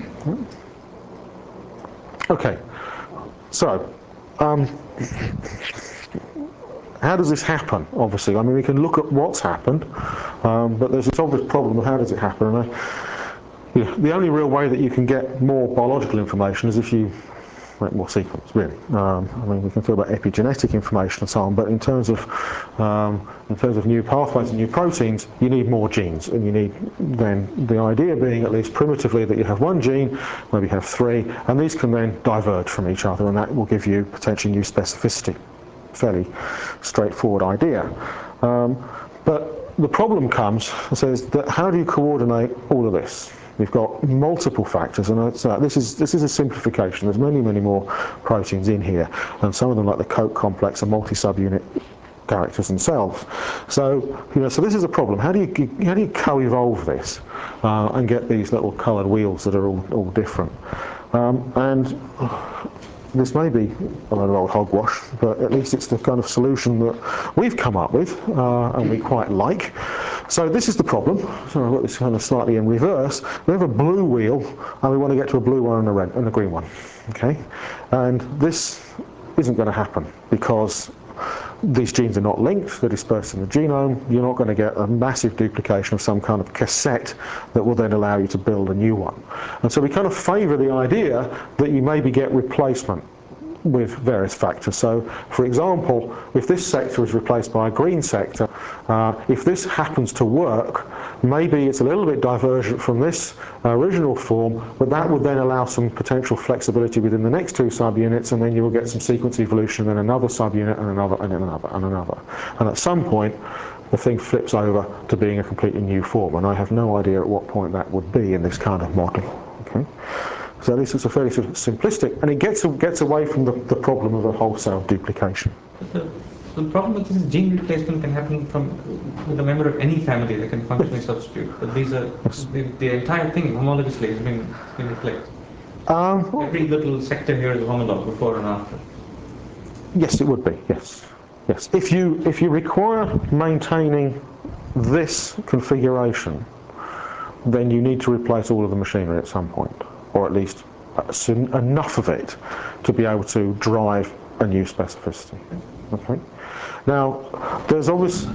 Okay, so um, how does this happen? Obviously, I mean, we can look at what's happened, um, but there's this obvious problem of how does it happen. And I, yeah, the only real way that you can get more biological information is if you make more sequence, really. Um, I mean, we can talk about epigenetic information and so on, but in terms of um, in terms of new pathways and new proteins, you need more genes, and you need then the idea being, at least primitively, that you have one gene, maybe you have three, and these can then diverge from each other, and that will give you potentially new specificity. Fairly straightforward idea. Um, but the problem comes, says that how do you coordinate all of this? We've got multiple factors, and it's, uh, this is this is a simplification. There's many, many more proteins in here, and some of them, like the coat complex, are multi-subunit characters themselves. So, you know, so this is a problem. How do you how do you co-evolve this uh, and get these little coloured wheels that are all all different? Um, and this may be a lot of old hogwash, but at least it's the kind of solution that we've come up with, uh, and we quite like. So this is the problem. So I've got this kind of slightly in reverse. We have a blue wheel, and we want to get to a blue one and a red and a green one. Okay, and this isn't going to happen because these genes are not linked, they're dispersed in the genome. You're not going to get a massive duplication of some kind of cassette that will then allow you to build a new one. And so we kind of favour the idea that you maybe get replacement with various factors. So, for example, if this sector is replaced by a green sector, uh, if this happens to work, maybe it's a little bit divergent from this uh, original form, but that would then allow some potential flexibility within the next two subunits, and then you will get some sequence evolution, and another subunit, and another, and another, and another. And at some point, the thing flips over to being a completely new form, and I have no idea at what point that would be in this kind of model. Okay? So this is a fairly sort of simplistic, and it gets gets away from the, the problem of a wholesale duplication. The, the problem with this is gene replacement can happen from with a member of any family that can functionally substitute. But these are Yes. the, the entire thing homologously has been, been replaced. Um, Every little sector here is homolog before and after. yes, it would be. Yes, yes. If you if you require maintaining this configuration, then you need to replace all of the machinery at some point, or at least enough of it to be able to drive a new specificity. Okay. Now, there's obvious.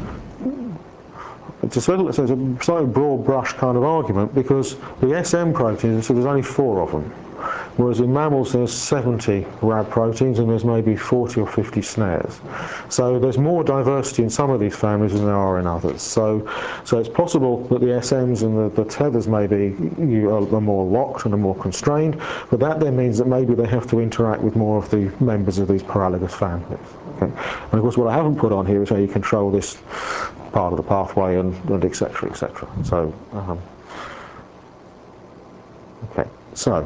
It's a, sort of, it's a slightly broad brush kind of argument because the S M proteins, so there's only four of them, whereas in mammals there's seventy R A B proteins and there's maybe forty or fifty snares. So there's more diversity in some of these families than there are in others. So, so it's possible that the S Ms and the, the tethers maybe you are, are more locked and are more constrained, but that then means that maybe they have to interact with more of the members of these paralogous families. Okay. And of course what I haven't put on here is how you control this part of the pathway and, and et cetera, et cetera. So, um, okay, so,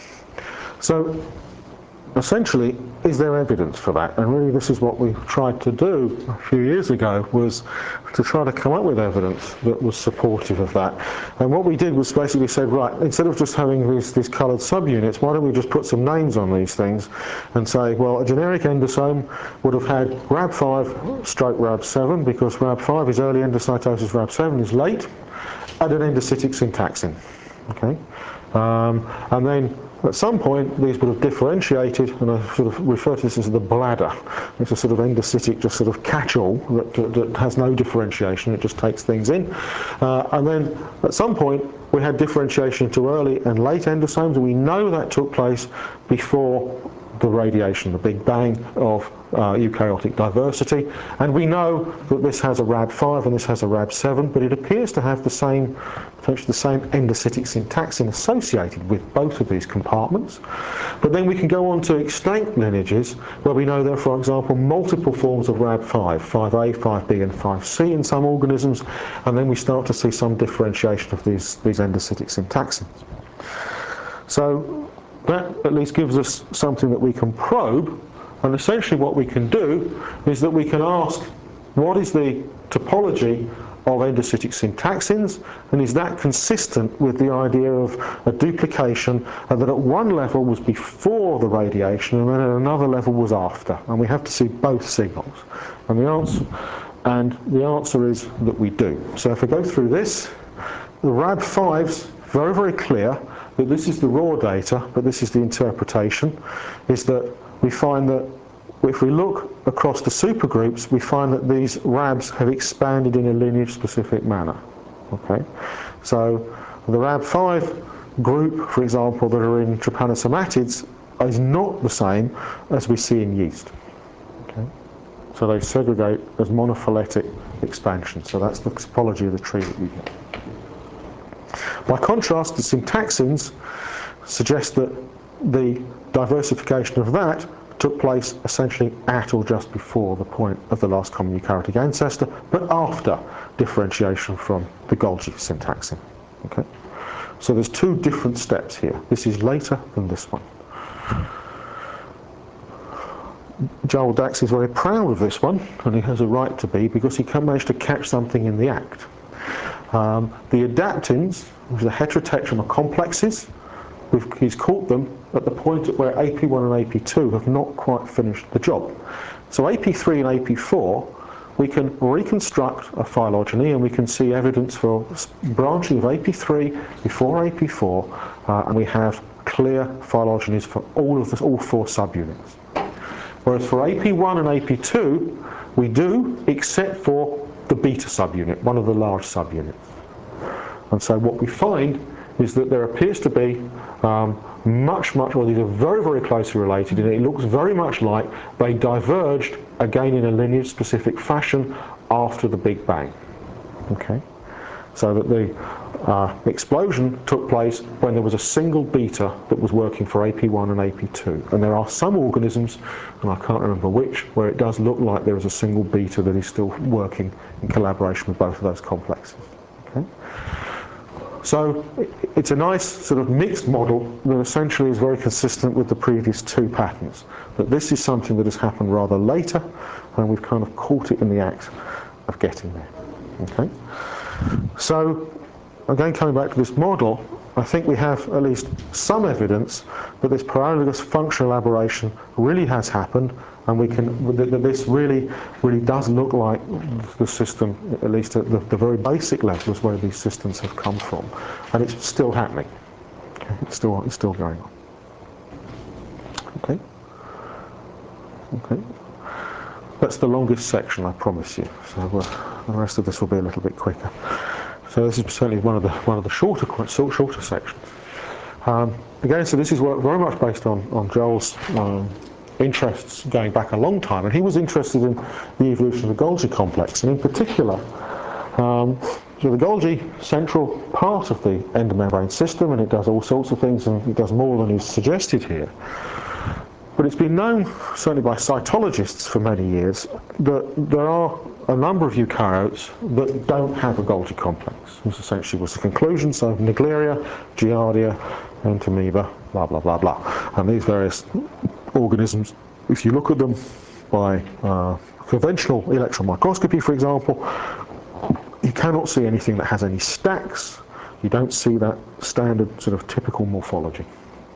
so essentially, is there evidence for that? And really this is what we tried to do a few years ago, was to try to come up with evidence that was supportive of that. And what we did was basically said, right, instead of just having these, these coloured subunits, why don't we just put some names on these things and say, well, a generic endosome would have had R A B five stroke R A B seven, because R A B five is early endocytosis, R A B seven is late, and an endocytic syntaxin. Okay? Um, and then at some point these would have differentiated, and I sort of refer to this as the bladder. It's a sort of endocytic just sort of catch-all that, that, that has no differentiation, it just takes things in. Uh, and then at some point we had differentiation into early and late endosomes, and we know that took place before the radiation, the Big Bang of uh, eukaryotic diversity. And we know that this has a R A B five and this has a R A B seven, but it appears to have the same, potentially the same endocytic syntaxin associated with both of these compartments. But then we can go on to extinct lineages where we know there are, for example, multiple forms of R A B five, five A, five B and five C in some organisms, and then we start to see some differentiation of these, these endocytic syntaxins. So that at least gives us something that we can probe, and essentially what we can do is that we can ask, what is the topology of endocytic syntaxins, and is that consistent with the idea of a duplication, and that at one level was before the radiation and then at another level was after, and we have to see both signals. And the answer, and the answer is that we do. So if I go through this, the R A B five's very, very clear that this is the raw data, but this is the interpretation, is that we find that if we look across the supergroups, we find that these R A Bs have expanded in a lineage-specific manner. Okay, so the R A B five group, for example, that are in trypanosomatids is not the same as we see in yeast. Okay, so they segregate as monophyletic expansion. So that's the topology of the tree that you get. By contrast, the syntaxins suggest that the diversification of that took place essentially at or just before the point of the last common eukaryotic ancestor, but after differentiation from the Golgi syntaxin. Okay? So there's two different steps here. This is later than this one. Joel Dax is very proud of this one, and he has a right to be, because he managed to catch something in the act. Um, the adaptins, the heterotetramer complexes, he's caught them at the point at where A P one and A P two have not quite finished the job. So A P three and A P four we can reconstruct a phylogeny and we can see evidence for branching of A P three before A P four, uh, and we have clear phylogenies for all of the, all four subunits. Whereas for A P one and A P two, we do, except for the beta subunit, one of the large subunits. And so what we find is that there appears to be um, much, much, well, these are very, very closely related, and it looks very much like they diverged, again in a lineage-specific fashion, after the Big Bang. Okay? So that the uh, explosion took place when there was a single beta that was working for A P one and A P two. And there are some organisms, and I can't remember which, where it does look like there is a single beta that is still working in collaboration with both of those complexes. Okay? So it's a nice sort of mixed model that essentially is very consistent with the previous two patterns. But this is something that has happened rather later, and we've kind of caught it in the act of getting there. Okay? So again, coming back to this model, I think we have at least some evidence that this paralogous functional aberration really has happened, and we can that this really really does look like the system, at least at the, the very basic levels where these systems have come from, and it's still happening. Okay, it's still it's still going on. Okay. Okay. That's the longest section, I promise you. So uh, the rest of this will be a little bit quicker. So this is certainly one of the one of the shorter shorter sections. Um, again, so this is work very much based on on Joel's um, interests going back a long time, and he was interested in the evolution of the Golgi complex, and in particular, um, so the Golgi central part of the endomembrane system, and it does all sorts of things, and it does more than is suggested here. But it's been known, certainly by cytologists for many years, that there are a number of eukaryotes that don't have a Golgi complex. This essentially was the conclusion. So Naegleria, Giardia, Entamoeba, blah, blah, blah, blah. And these various organisms, if you look at them by uh, conventional electron microscopy, for example, you cannot see anything that has any stacks. You don't see that standard sort of typical morphology.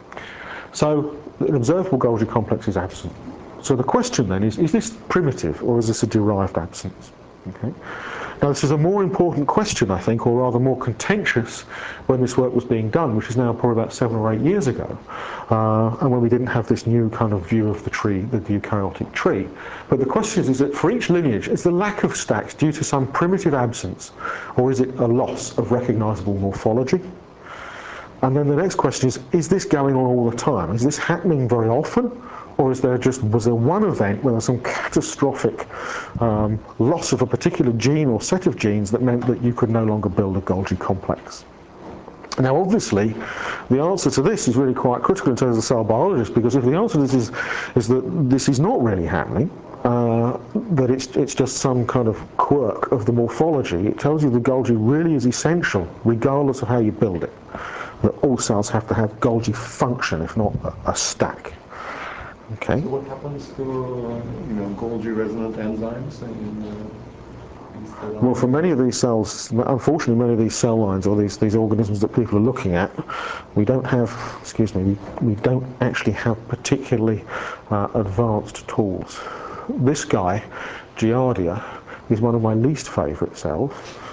So an observable Golgi complex is absent. So the question then is, is this primitive or is this a derived absence? Okay. Now this is a more important question, I think, or rather more contentious when this work was being done, which is now probably about seven or eight years ago, uh, and when we didn't have this new kind of view of the tree, the eukaryotic tree. But the question is, is that for each lineage, is the lack of stacks due to some primitive absence, or is it a loss of recognizable morphology? And then the next question is, is this going on all the time? Is this happening very often? Or is there just, was there one event where there's some catastrophic um, loss of a particular gene or set of genes that meant that you could no longer build a Golgi complex? Now obviously, the answer to this is really quite critical in terms of cell biologists, because if the answer to this is, is that this is not really happening, uh, that it's, it's just some kind of quirk of the morphology, it tells you the Golgi really is essential, regardless of how you build it. That all cells have to have Golgi function, if not a, a stack. Okay. So what happens to uh, you know Golgi resonant enzymes in uh, these cell lines? Well, for many of these cells, unfortunately, many of these cell lines or these these organisms that people are looking at, we don't have. Excuse me. We, we don't actually have particularly uh, advanced tools. This guy, Giardia, is one of my least favourite cells.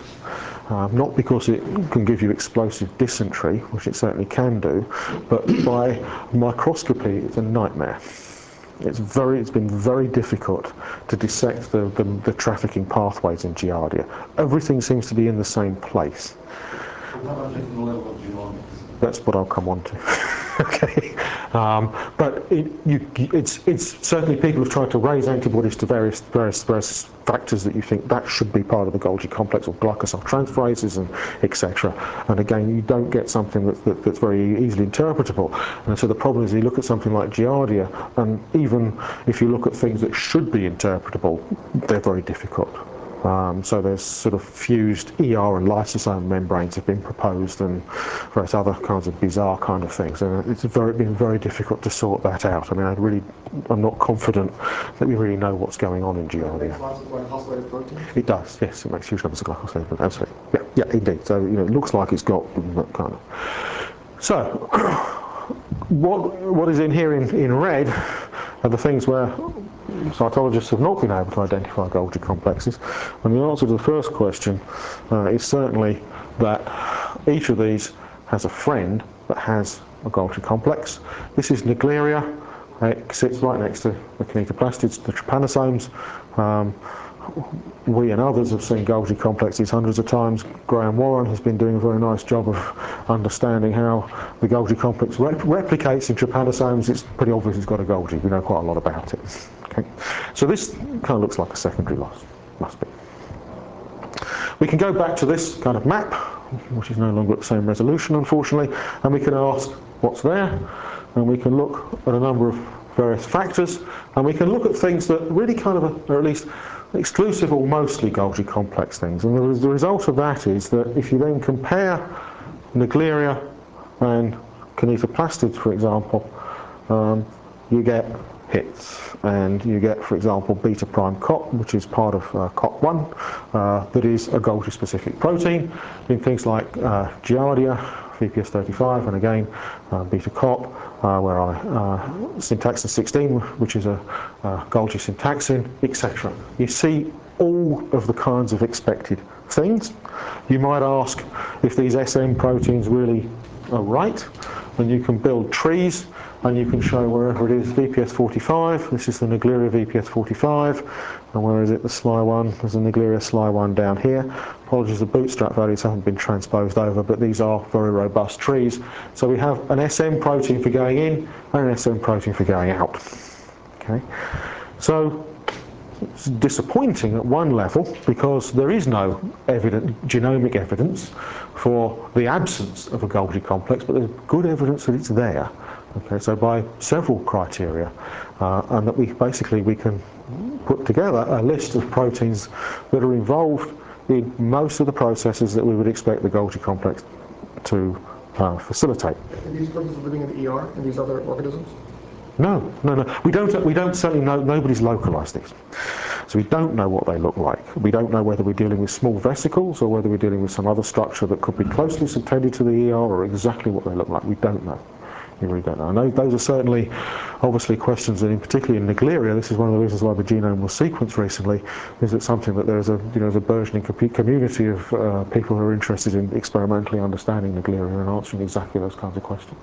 Uh, not because it can give you explosive dysentery, which it certainly can do, but by microscopy it's a nightmare. It's very, it's been very difficult to dissect the, the, the trafficking pathways in Giardia. Everything seems to be in the same place. So what about different level of genomics? That's what I'll come on to. Okay, um, but it, you, it's, it's certainly people have tried to raise antibodies to various, various, various factors that you think that should be part of the Golgi complex, or glycosyl transferases, and et cetera. And again, you don't get something that, that, that's very easily interpretable. And so the problem is, you look at something like Giardia, and even if you look at things that should be interpretable, they're very difficult. Um, so there's sort of fused E R and lysosome membranes have been proposed, and various other kinds of bizarre kind of things. And it's very, been very difficult to sort that out. I mean, I really, I'm not confident that we really know what's going on in Giardia. Glycosylated protein? It does, yes, it makes huge numbers of glycosylated protein, absolutely. Yeah, yeah, indeed. So, you know, it looks like it's got that kind of. So, what what is in here in, in red are the things where cytologists have not been able to identify Golgi complexes. And the answer to the first question uh, is certainly that each of these has a friend that has a Golgi complex. This is Naegleria. It sits right next to the kinetoplastids, the trypanosomes. Um, we and others have seen Golgi complexes hundreds of times. Graham Warren has been doing a very nice job of understanding how the Golgi complex rep replicates in trypanosomes. It's pretty obvious it's got a Golgi. We know quite a lot about it. Okay. So this kind of looks like a secondary loss, must be. We can go back to this kind of map, which is no longer at the same resolution, unfortunately, and we can ask what's there, and we can look at a number of various factors, and we can look at things that really kind of are at least exclusive or mostly Golgi complex things. And the, the result of that is that if you then compare Naegleria and kinetoplastids, for example, um, you get hits, and you get, for example, beta prime C O P, which is part of uh, C O P one, uh, that is a Golgi specific protein in things like uh, Giardia, V P S thirty-five, and again uh, beta C O P, uh, where I uh, syntaxin sixteen, which is a uh, Golgi syntaxin, et cetera. You see all of the kinds of expected things. You might ask if these S M proteins really are right, and you can build trees, and you can show wherever it is V P S forty-five, this is the Naegleria V P S forty-five, and where is it, the S L I one, there's a Naegleria S L I one down here. Apologies, the bootstrap values haven't been transposed over, but these are very robust trees. So we have an S M protein for going in, and an S M protein for going out. Okay, so it's disappointing at one level because there is no evident, genomic evidence for the absence of a Golgi complex, but there's good evidence that it's there. Okay, so by several criteria, uh, and that we basically we can put together a list of proteins that are involved in most of the processes that we would expect the Golgi complex to uh, facilitate. Are these proteins living in the E R in these other organisms? No, no, no. We don't. We don't certainly know. Nobody's localized these, so we don't know what they look like. We don't know whether we're dealing with small vesicles or whether we're dealing with some other structure that could be closely subtended to the E R, or exactly what they look like. We don't know. We really don't know. And those, those are certainly, obviously, questions that, in particularly in Naegleria, this is one of the reasons why the genome was sequenced recently. Is it something that there's a, you know, there's a burgeoning community of uh, people who are interested in experimentally understanding Naegleria and answering exactly those kinds of questions.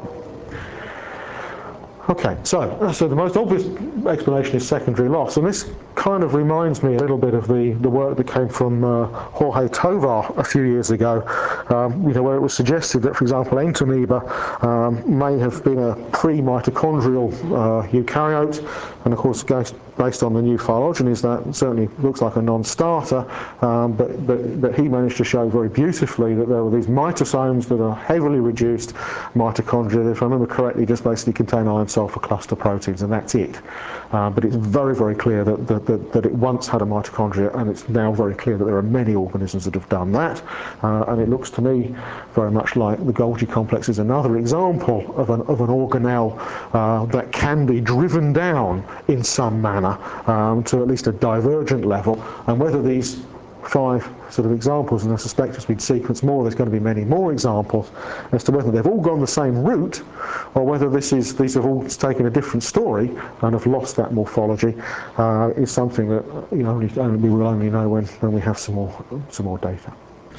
Okay, so, so the most obvious explanation is secondary loss, and this kind of reminds me a little bit of the, the work that came from uh, Jorge Tovar a few years ago, um, you know, where it was suggested that, for example, entamoeba um, may have been a pre-mitochondrial uh, eukaryote, and of course, based on the new phylogenies, that certainly looks like a non-starter, um, but, but, but he managed to show very beautifully that there were these mitosomes that are heavily reduced mitochondria that, if I remember correctly, just basically contain iron sulfur cluster proteins, and that's it. Uh, but it's very, very clear that, that, that, that it once had a mitochondria, and it's now very clear that there are many organisms that have done that. Uh, and it looks to me very much like the Golgi complex is another example of an, of an organelle uh, that can be driven down in some manner um, to at least a divergent level. And whether these five sort of examples, and I suspect as we'd sequence more, there's going to be many more examples, as to whether they've all gone the same route, or whether this is these have all taken a different story and have lost that morphology, uh, is something that, you know, only, only we will only know when, when we have some more some more data.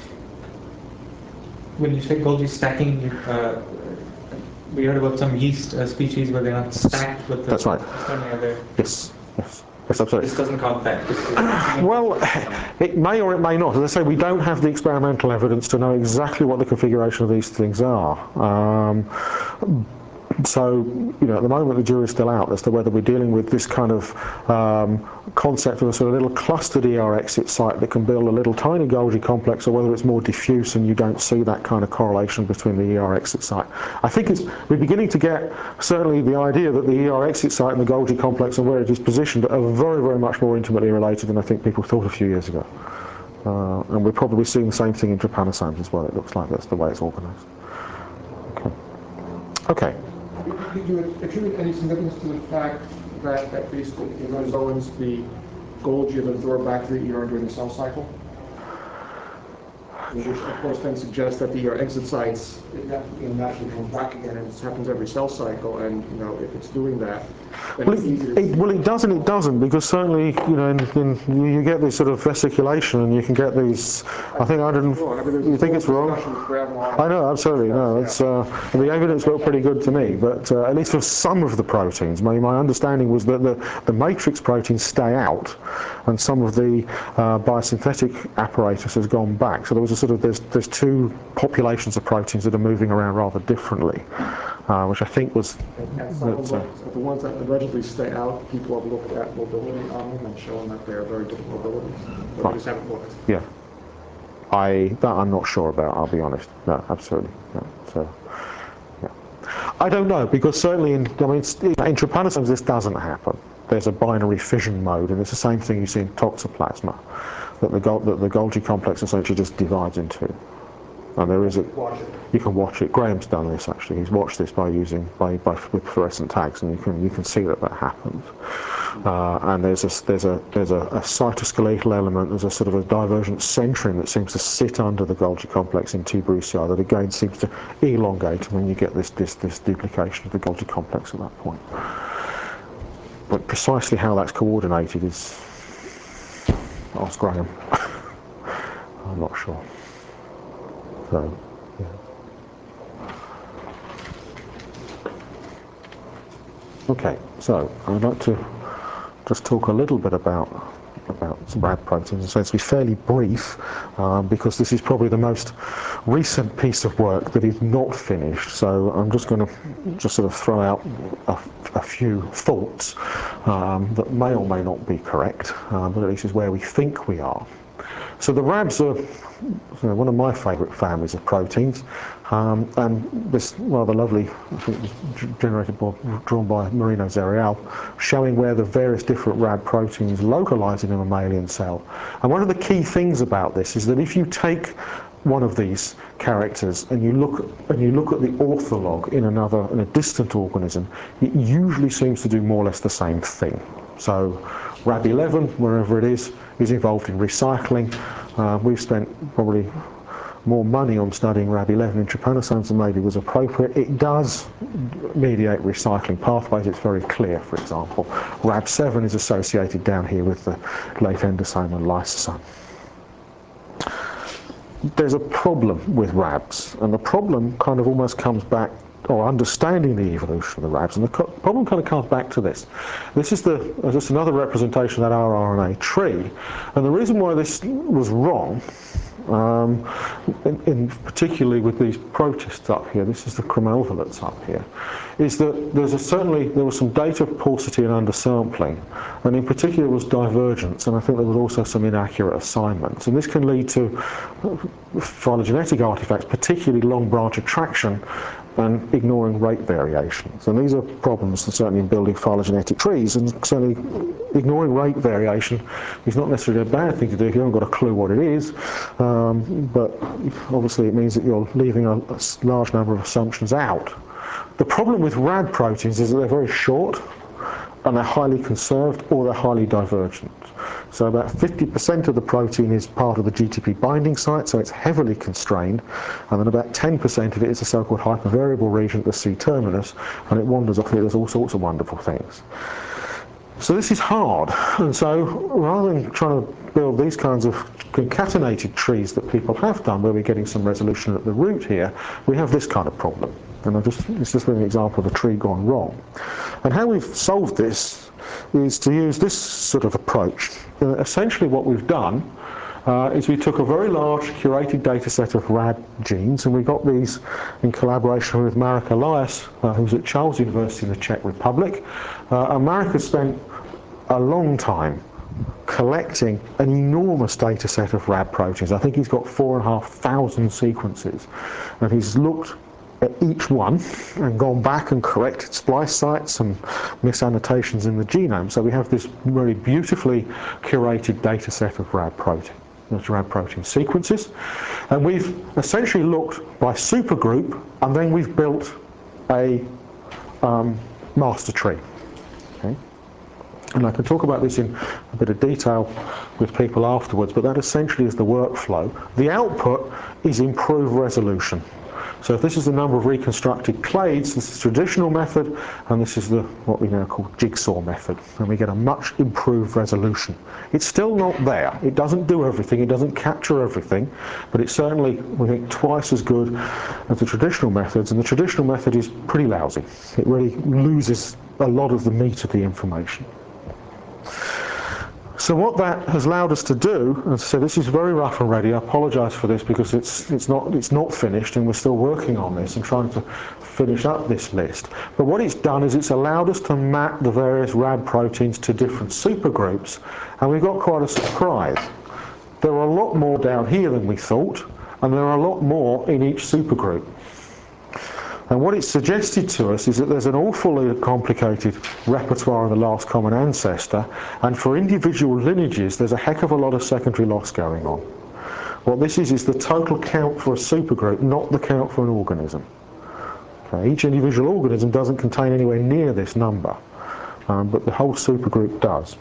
When you say Golgi stacking, uh, we heard about some yeast uh, species where they're not stacked with the... That's right. Other... Yes, yes. Yes, absolutely. This doesn't count that. Well, it may or it may not. As I say, we don't have the experimental evidence to know exactly what the configuration of these things are. Um, so, you know, at the moment the jury's still out as to whether we're dealing with this kind of um, concept of a sort of little clustered E R exit site that can build a little tiny Golgi complex, or whether it's more diffuse and you don't see that kind of correlation between the E R exit site. I think it's, we're beginning to get certainly the idea that the E R exit site and the Golgi complex and where it is positioned are very, very much more intimately related than I think people thought a few years ago. Uh, and we're probably seeing the same thing in trypanosomes as well. It looks like that's the way it's organized. Okay. Okay. Did you attribute any significance to the fact that, at least in rhizomes, the Golgi is absorbed back to the E R during the cell cycle? which of course then suggests that the uh, exit sites, it nat- you know, naturally comes back again, and it happens every cell cycle, and you know, if it's doing that, then Well it's it, easy to it, well, it does and it doesn't, because certainly, you know, in, in, you you get this sort of vesiculation, and you can get these. I think I didn't. Sure, I mean, there's You this think whole it's wrong? discussion with grab line. I know, absolutely. No, it's uh, the evidence looked pretty good to me, but uh, at least for some of the proteins, my, my understanding was that the, the matrix proteins stay out, and some of the uh, biosynthetic apparatus has gone back. So there was a sort of there's there's two populations of proteins that are moving around rather differently, uh, which I think was. And some of that, uh, the, the ones that allegedly stay out, people have looked at mobility on them and shown that they are very different mobilities, but Right. they just haven't looked. Yeah. I that I'm not sure about. I'll be honest. No, absolutely. No. So, yeah. I don't know, because certainly in I mean it's- in trypanosomes this doesn't happen. There's a binary fission mode, and it's the same thing you see in toxoplasma, that the Gol- that the Golgi complex essentially just divides in two. And there is a Watch it. you can watch it. Graham's done this actually. He's watched this by using by, by with fluorescent tags, and you can you can see that that happens. Uh, and there's a there's a there's a, a cytoskeletal element. There's a sort of a divergent centrin that seems to sit under the Golgi complex in T. brucei that again seems to elongate, and then you get this this this duplication of the Golgi complex at that point. But precisely how that's coordinated is ask Graham. I'm not sure. So. Okay, so I'd like to just talk a little bit about about some Rab proteins. So it's to be fairly brief, um, because this is probably the most recent piece of work that is not finished. So I'm just going to just sort of throw out a, a few thoughts um, that may or may not be correct, uh, but at least is where we think we are. So the Rabs are you know, one of my favourite families of proteins, um, and this rather lovely, I think it was generated by, drawn by Marino Zerial, showing where the various different Rab proteins localise in a mammalian cell. And one of the key things about this is that if you take one of these characters and you look and you look at the ortholog in another in a distant organism, it usually seems to do more or less the same thing. So Rab eleven, wherever it is, is involved in recycling. Uh, we've spent probably more money on studying Rab eleven in trypanosomes than maybe was appropriate. It does mediate recycling pathways, it's very clear, for example. Rab seven is associated down here with the late endosome and lysosome. There's a problem with Rabs, and the problem kind of almost comes back, or understanding the evolution of the Rabs, and the co problem kind of comes back to this. This is the uh, just another representation of that rRNA tree, and the reason why this was wrong, um, in, in particularly with these protists up here, this is the chromalvolates up here, is that there's a, certainly there was some data paucity and undersampling, and in particular was divergence, and I think there was also some inaccurate assignments, and this can lead to phylogenetic artifacts, particularly long branch attraction, and ignoring rate variations. And these are problems certainly in building phylogenetic trees, and certainly ignoring rate variation is not necessarily a bad thing to do if you haven't got a clue what it is, um, but obviously it means that you're leaving a, a large number of assumptions out. The problem with Rab proteins is that they're very short, and they're highly conserved, or they're highly divergent. So about fifty percent of the protein is part of the G T P binding site, so it's heavily constrained, and then about ten percent of it is a so-called hypervariable region at the C-terminus, and it wanders off and it does all sorts of wonderful things. So this is hard, and so rather than trying to build these kinds of concatenated trees that people have done, where we're getting some resolution at the root here, we have this kind of problem. And I've just, it's just an example of a tree gone wrong. And how we've solved this is to use this sort of approach. Uh, essentially what we've done uh, is we took a very large curated data set of Rab genes, and we got these in collaboration with Marek Elias, uh, who's at Charles University in the Czech Republic. Uh, and Marek has spent a long time collecting an enormous data set of Rab proteins. I think he's got four and a half thousand sequences, and he's looked at each one and gone back and corrected splice sites and misannotations in the genome. So we have this very beautifully curated data set of Rab protein, Rab protein sequences, and we've essentially looked by supergroup, and then we've built a um, master tree. Okay. And I can talk about this in a bit of detail with people afterwards, but that essentially is the workflow. The output is improved resolution. So if this is the number of reconstructed clades, this is the traditional method, and this is the what we now call jigsaw method, and we get a much improved resolution. It's still not there. It doesn't do everything, it doesn't capture everything, but it's certainly, we think, twice as good as the traditional methods, and the traditional method is pretty lousy. It really loses a lot of the meat of the information. So what that has allowed us to do, and so this is very rough and ready, I apologise for this because it's, it's, not, it's not finished and we're still working on this and trying to finish up this list. But what it's done is it's allowed us to map the various R A B proteins to different supergroups, and we've got quite a surprise. There are a lot more down here than we thought, and there are a lot more in each supergroup. And what it's suggested to us is that there's an awfully complicated repertoire of the last common ancestor, and for individual lineages there's a heck of a lot of secondary loss going on. What this is is the total count for a supergroup, not the count for an organism. Okay, each individual organism doesn't contain anywhere near this number, um, but the whole supergroup does.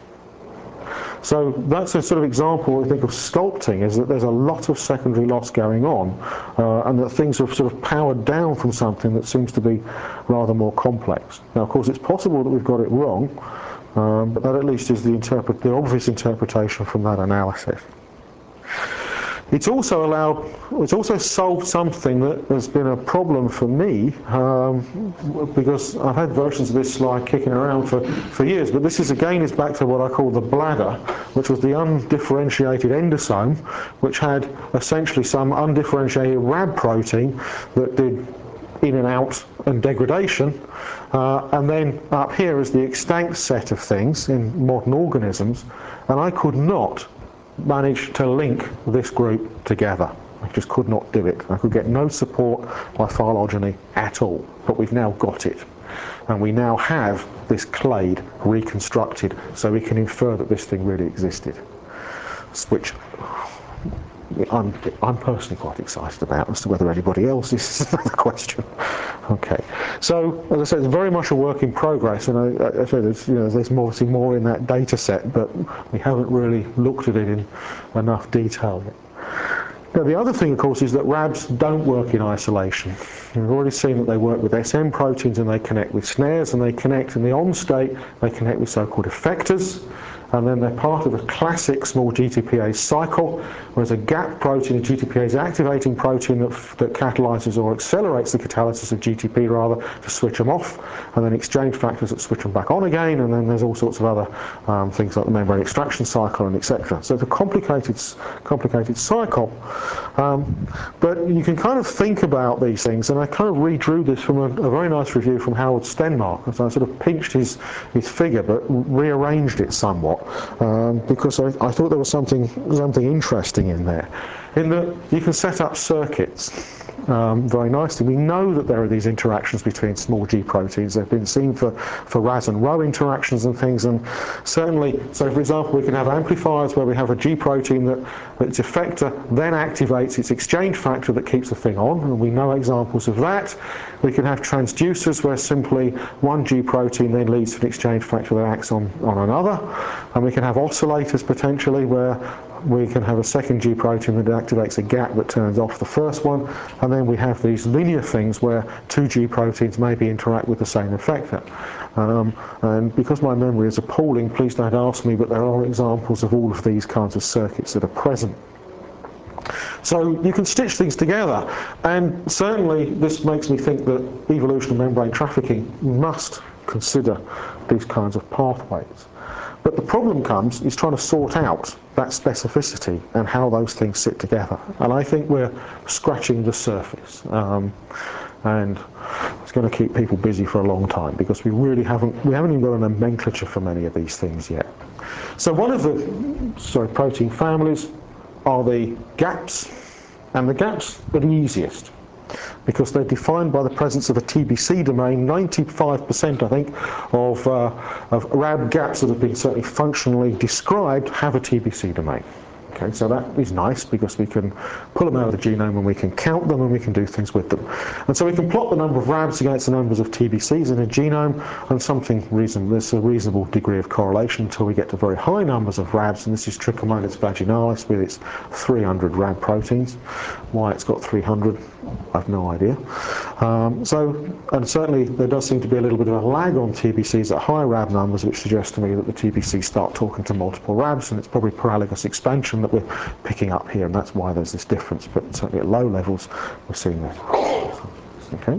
So that's a sort of example, I think, of sculpting, is that there's a lot of secondary loss going on, uh, and that things have sort of powered down from something that seems to be rather more complex. Now, of course, it's possible that we've got it wrong, um, but that at least is the, interpret the obvious interpretation from that analysis. It's also allowed, it's also solved something that has been a problem for me, um, because I've had versions of this slide kicking around for, for years, but this is again is back to what I call the bladder, which was the undifferentiated endosome, which had essentially some undifferentiated R A B protein that did in and out and degradation, uh, and then up here is the extant set of things in modern organisms, and I could not managed to link this group together. I just could not do it. I could get no support by phylogeny at all, but we've now got it. And we now have this clade reconstructed, so we can infer that this thing really existed. Which I'm, I'm personally quite excited about. As to whether anybody else is, is another question. Okay, so as I said, it's very much a work in progress, and I, I said there's, you know, there's obviously more in that data set, but we haven't really looked at it in enough detail yet. Now, the other thing, of course, is that R A Bs don't work in isolation. We've already seen that they work with S M proteins and they connect with snares, and they connect in the on state, they connect with so-called effectors, and then they're part of a classic small G T P A cycle, whereas a gap protein, a G T P A is activating protein that, that catalyzes or accelerates the catalysis of G T P rather to switch them off, and then exchange factors that switch them back on again, and then there's all sorts of other um, things like the membrane extraction cycle and et cetera. So it's a complicated, complicated cycle, um, but you can kind of think about these things, and I kind of redrew this from a, a very nice review from Harold Stenmark, so I sort of pinched his, his figure but rearranged it somewhat. Um, because I, I thought there was something something interesting in there, in that you can set up circuits um, very nicely. We know that there are these interactions between small g proteins. They've been seen for, for R A S and Rho interactions and things, and certainly, so for example, we can have amplifiers where we have a G protein that its effector then activates its exchange factor that keeps the thing on, and we know examples of that. We can have transducers where simply one G protein then leads to an exchange factor that acts on, on another. And we can have oscillators potentially where we can have a second G protein that activates a gap that turns off the first one. And then we have these linear things where two G proteins maybe interact with the same effector. Um, and because my memory is appalling, please don't ask me, but there are examples of all of these kinds of circuits that are present. So you can stitch things together, and certainly this makes me think that evolution and membrane trafficking must consider these kinds of pathways. But the problem comes is trying to sort out that specificity and how those things sit together. And I think we're scratching the surface. Um, and it's going to keep people busy for a long time, because we really haven't, we haven't even got a nomenclature for many of these things yet. So one of the sorry, protein families are the gaps, and the gaps are the easiest because they're defined by the presence of a T B C domain. ninety-five percent, I think, of, uh, of R A B gaps that have been certainly functionally described have a T B C domain. Okay, so that is nice because we can pull them out of the genome and we can count them and we can do things with them. And so we can plot the number of R A Bs against the numbers of T B Cs in a genome, and something reasonable, there's a reasonable degree of correlation until we get to very high numbers of R A Bs, and this is Trichomonas vaginalis with its three hundred R A B proteins. Why it's got three hundred, I've no idea. Um, so, and certainly there does seem to be a little bit of a lag on T B Cs at high R A B numbers, which suggests to me that the T B Cs start talking to multiple R A Bs, and it's probably paralogous expansion that we're picking up here, and that's why there's this difference. But certainly at low levels, we're seeing this. Okay.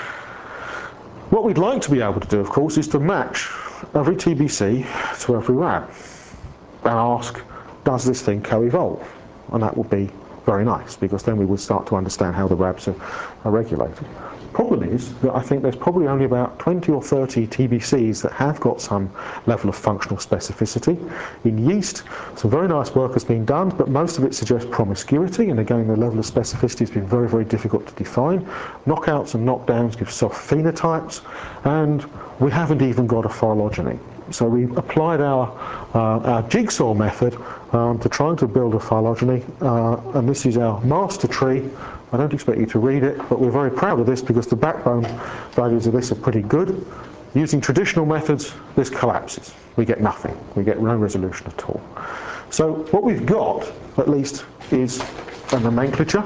What we'd like to be able to do, of course, is to match every T B C to every R A B and ask, does this thing co-evolve? And that would be very nice, because then we would start to understand how the R A Bs are, are regulated. The problem is that I think there's probably only about twenty or thirty T B Cs that have got some level of functional specificity. In yeast, some very nice work has been done, but most of it suggests promiscuity, and again the level of specificity has been very, very difficult to define. Knockouts and knockdowns give soft phenotypes, and we haven't even got a phylogeny. So we applied our, uh, our jigsaw method um, to trying to build a phylogeny, uh, and this is our master tree. I don't expect you to read it, but we're very proud of this because the backbone values of this are pretty good. Using traditional methods, this collapses. We get nothing. We get no resolution at all. So what we've got, at least, is a nomenclature.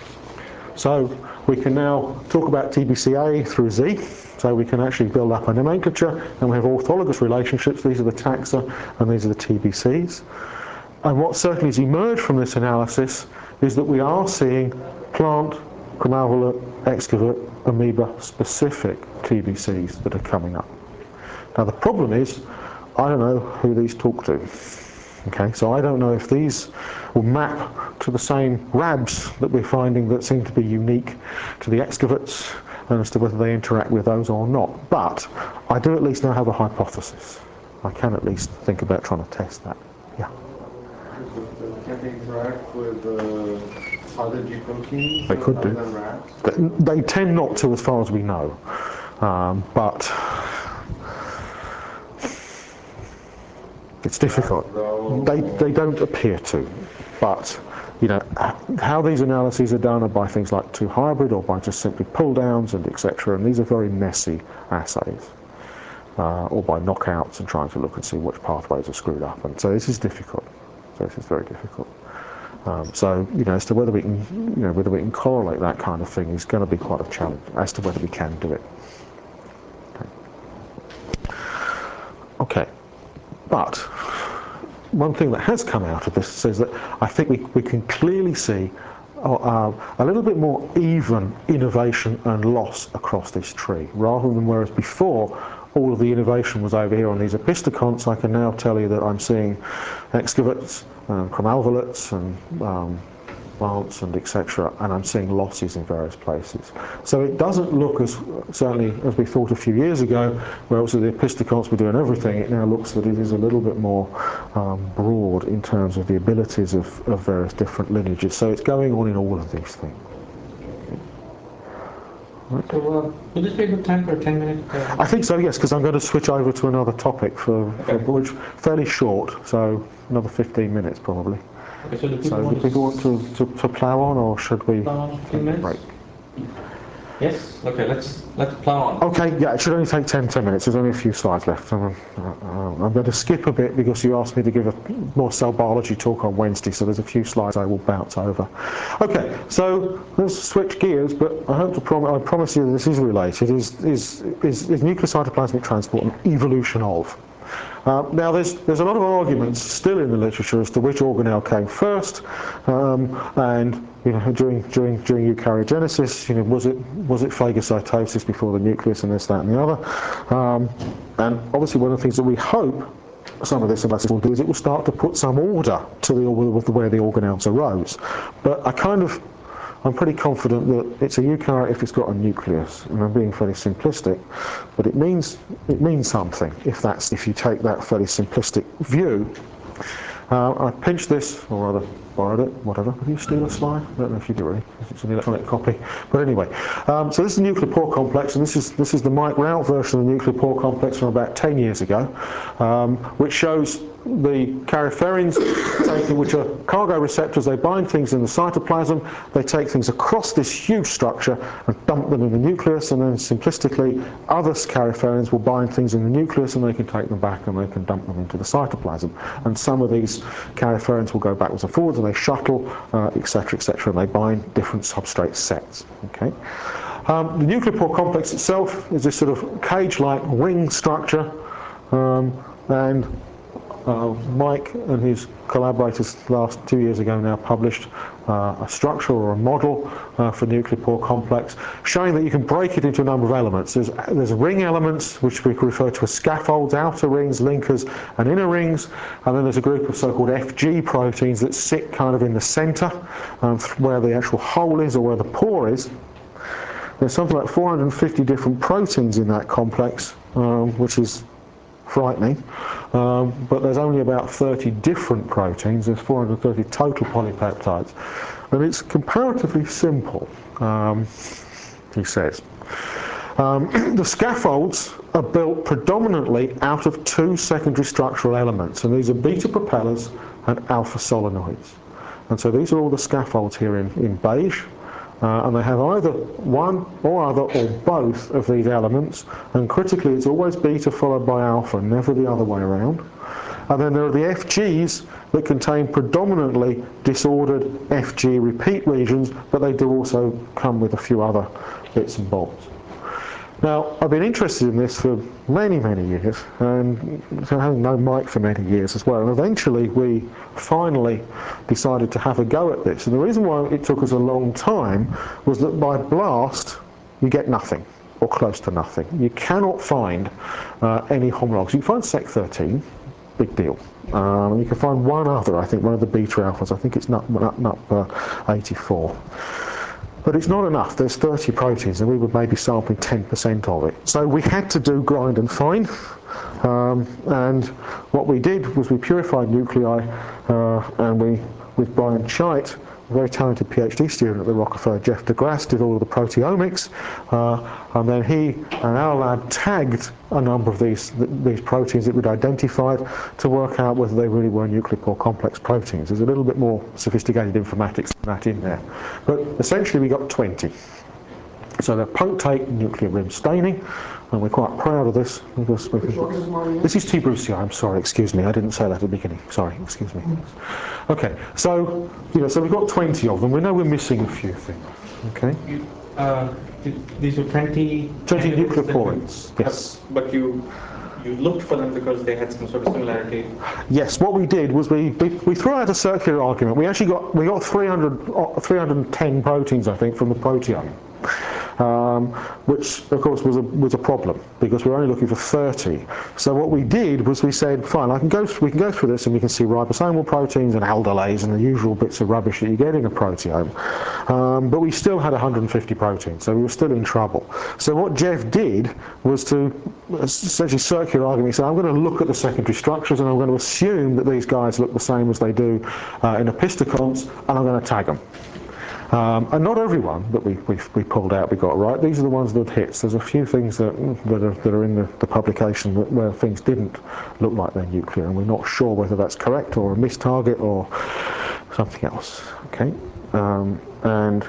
So we can now talk about T B C A through Z. So we can actually build up a nomenclature, and we have orthologous relationships. These are the taxa, and these are the T B Cs. And what certainly has emerged from this analysis is that we are seeing plant, chromalvolate, excavate, amoeba-specific T B Cs that are coming up. Now the problem is, I don't know who these talk to. Okay, so I don't know if these will map to the same R A Bs that we're finding that seem to be unique to the excavates, and as to whether they interact with those or not. But I do at least now have a hypothesis. I can at least think about trying to test that. Yeah. Can they interact with uh, other G proteins? They could do. Than R A Bs? They, they tend not to, as far as we know. Um, but it's difficult. They, they don't appear to. But you know, how these analyses are done are by things like two hybrid or by just simply pull downs and et cetera. And these are very messy assays. Uh, or by knockouts and trying to look and see which pathways are screwed up. And so this is difficult. So this is very difficult. Um, so you know, as to whether we can, you know, whether we can correlate that kind of thing is going to be quite a challenge. As to whether we can do it. Okay. Okay. But one thing that has come out of this says that I think we, we can clearly see uh, a little bit more even innovation and loss across this tree, rather than whereas before all of the innovation was over here on these epistoconts. I can now tell you that I'm seeing excavates and chromalvolates and um, plants and et cetera, and I'm seeing losses in various places. So it doesn't look as, certainly as we thought a few years ago, where also the epistoconts were doing everything. It now looks that it is a little bit more um, broad in terms of the abilities of, of various different lineages. So it's going on in all of these things. So uh, would this be a good time for a ten minute? Uh, I think so, yes, because I'm going to switch over to another topic for, okay. for which fairly short, so another fifteen minutes probably. Okay, so do people, So want, do people want to, to, to plough on, or should we plow on take fifteen a minutes? break? Yes. Okay. Let's let's plow on. Okay, yeah, it should only take ten, ten minutes. There's only a few slides left. I'm, uh, I'm going to skip a bit because you asked me to give a more cell biology talk on Wednesday, so there's a few slides I will bounce over. Okay, so let's switch gears, but I hope to prom I promise you that this is related, is, is, is, is nuclear cytoplasmic transport and evolution of. Uh, now there's, there's a lot of arguments still in the literature as to which organelle came first, um, and you know, during, during, during eukaryogenesis, you know, was it, was it phagocytosis before the nucleus and this, that and the other. Um, and obviously one of the things that we hope some of this analysis will do is it will start to put some order to the, where the organelles arose. But I kind of, I'm pretty confident that it's a eukaryote if it's got a nucleus, and I'm being fairly simplistic, but it means it means something if that's if you take that fairly simplistic view. Uh, I pinched this, or rather borrowed it, whatever. Did you steal a slide? I don't know if you do really. It's an electronic copy. But anyway, um, so this is the nuclear pore complex, and this is this is the Mike Rout version of the nuclear pore complex from about ten years ago, um, which shows the caryophерines, take, which are cargo receptors, they bind things in the cytoplasm, they take things across this huge structure and dump them in the nucleus, and then simplistically other caryopherines will bind things in the nucleus and they can take them back and they can dump them into the cytoplasm. And some of these caryopherines will go backwards and forwards and they shuttle, etc, et cetera, and they bind different substrate sets. Okay. Um, the nuclear pore complex itself is this sort of cage-like ring structure, um, and Uh, Mike and his collaborators last two years ago now published uh, a structure or a model uh, for nuclear pore complex, showing that you can break it into a number of elements. There's, there's ring elements, which we refer to as scaffolds, outer rings, linkers, and inner rings, and then there's a group of so-called F G proteins that sit kind of in the centre, um, where the actual hole is or where the pore is. There's something like four hundred fifty different proteins in that complex, um, which is frightening, um, but there's only about thirty different proteins. There's four hundred thirty total polypeptides, and it's comparatively simple, um, he says. Um, the scaffolds are built predominantly out of two secondary structural elements, and these are beta propellers and alpha solenoids. And so these are all the scaffolds here in, in beige. Uh, and they have either one or other or both of these elements, and critically it's always beta followed by alpha, never the other way around. And then there are the F Gs that contain predominantly disordered F G repeat regions, but they do also come with a few other bits and bobs. Now, I've been interested in this for many, many years, and having known Mike for many years as well, and eventually we finally decided to have a go at this. And the reason why it took us a long time was that by blast, you get nothing, or close to nothing. You cannot find uh, any homologs. You can find sec thirteen, big deal. Um, you can find one other, I think, one of the beta alphas, I think it's N U P eighty-four. But it's not enough. There's thirty proteins, and we were maybe sampling ten percent of it. So we had to do grind and fine. Um, and what we did was we purified nuclei, uh, and we, with Brian Chait, a very talented PhD student at the Rockefeller, Jeff DeGrasse, did all of the proteomics, uh, and then he and our lab tagged a number of these these proteins that we'd identified to work out whether they really were nuclear pore complex proteins. There's a little bit more sophisticated informatics than that in there. But essentially we got twenty. So they're punctate nuclear rim staining, and we're quite proud of this. Because we can, this is T. brucei, I'm sorry, excuse me, I didn't say that at the beginning, sorry, excuse me. Okay, so, you know, so we've got twenty of them. We know we're missing a few things, okay? You, uh, these were twenty... twenty nuclear pores, yes. But you you looked for them because they had some sort of similarity? Yes, what we did was we, we, we threw out a circular argument. We actually got, we got three hundred, three hundred ten proteins, I think, from the proteome. Um, which of course was a, was a problem because we were only looking for thirty. So what we did was we said, fine, I can go through, we can go through this and we can see ribosomal proteins and aldolase and the usual bits of rubbish that you get in a proteome. Um, but we still had one hundred fifty proteins, so we were still in trouble. So what Jeff did was to essentially circular argument. He said, I'm going to look at the secondary structures and I'm going to assume that these guys look the same as they do uh, in opisthocons, and I'm going to tag them. Um, and not everyone that we, we, we pulled out we got right. These are the ones that hits. There's a few things that, that, are, that are in the, the publication that, where things didn't look like they're nuclear, and we're not sure whether that's correct or a missed target or something else. Okay, um, and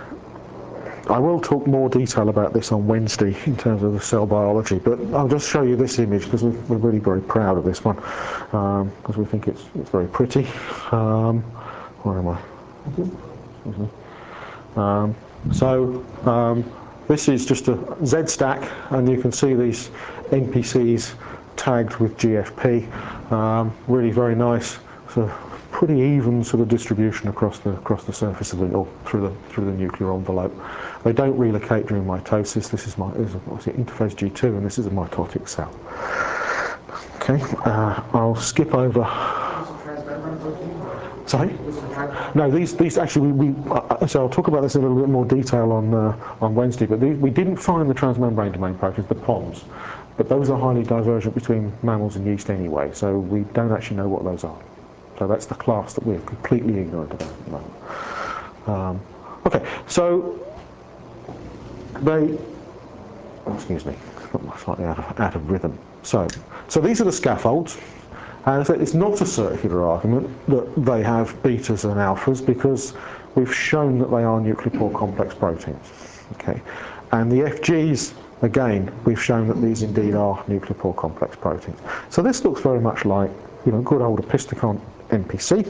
I will talk more detail about this on Wednesday in terms of the cell biology, but I'll just show you this image because we're, we're really very proud of this one, because um, we think it's, it's very pretty. Um, where am I? Mm-hmm. Um, so um, this is just a Z stack, and you can see these N P Cs tagged with G F P. Um, really very nice, so pretty even sort of distribution across the across the surface of the or through the through the nuclear envelope. They don't relocate during mitosis. This is my this is obviously interphase G two, and this is a mitotic cell. Okay, uh, I'll skip over. Sorry? No, these these actually we, we uh, so I'll talk about this in a little bit more detail on uh, on Wednesday. But these, we didn't find the transmembrane domain proteins, the P O Ms, but those are highly divergent between mammals and yeast anyway. So we don't actually know what those are. So that's the class that we're completely ignorant about at the moment. Um, okay, so they. Oh, excuse me, got my slightly out of, out of rhythm. So so these are the scaffolds. And in fact, it's not a circular argument that they have betas and alphas, because we've shown that they are nuclear pore complex proteins. Okay, and the F Gs, again, we've shown that these indeed are nuclear pore complex proteins. So this looks very much like, you know, good old Opisthecon N P C,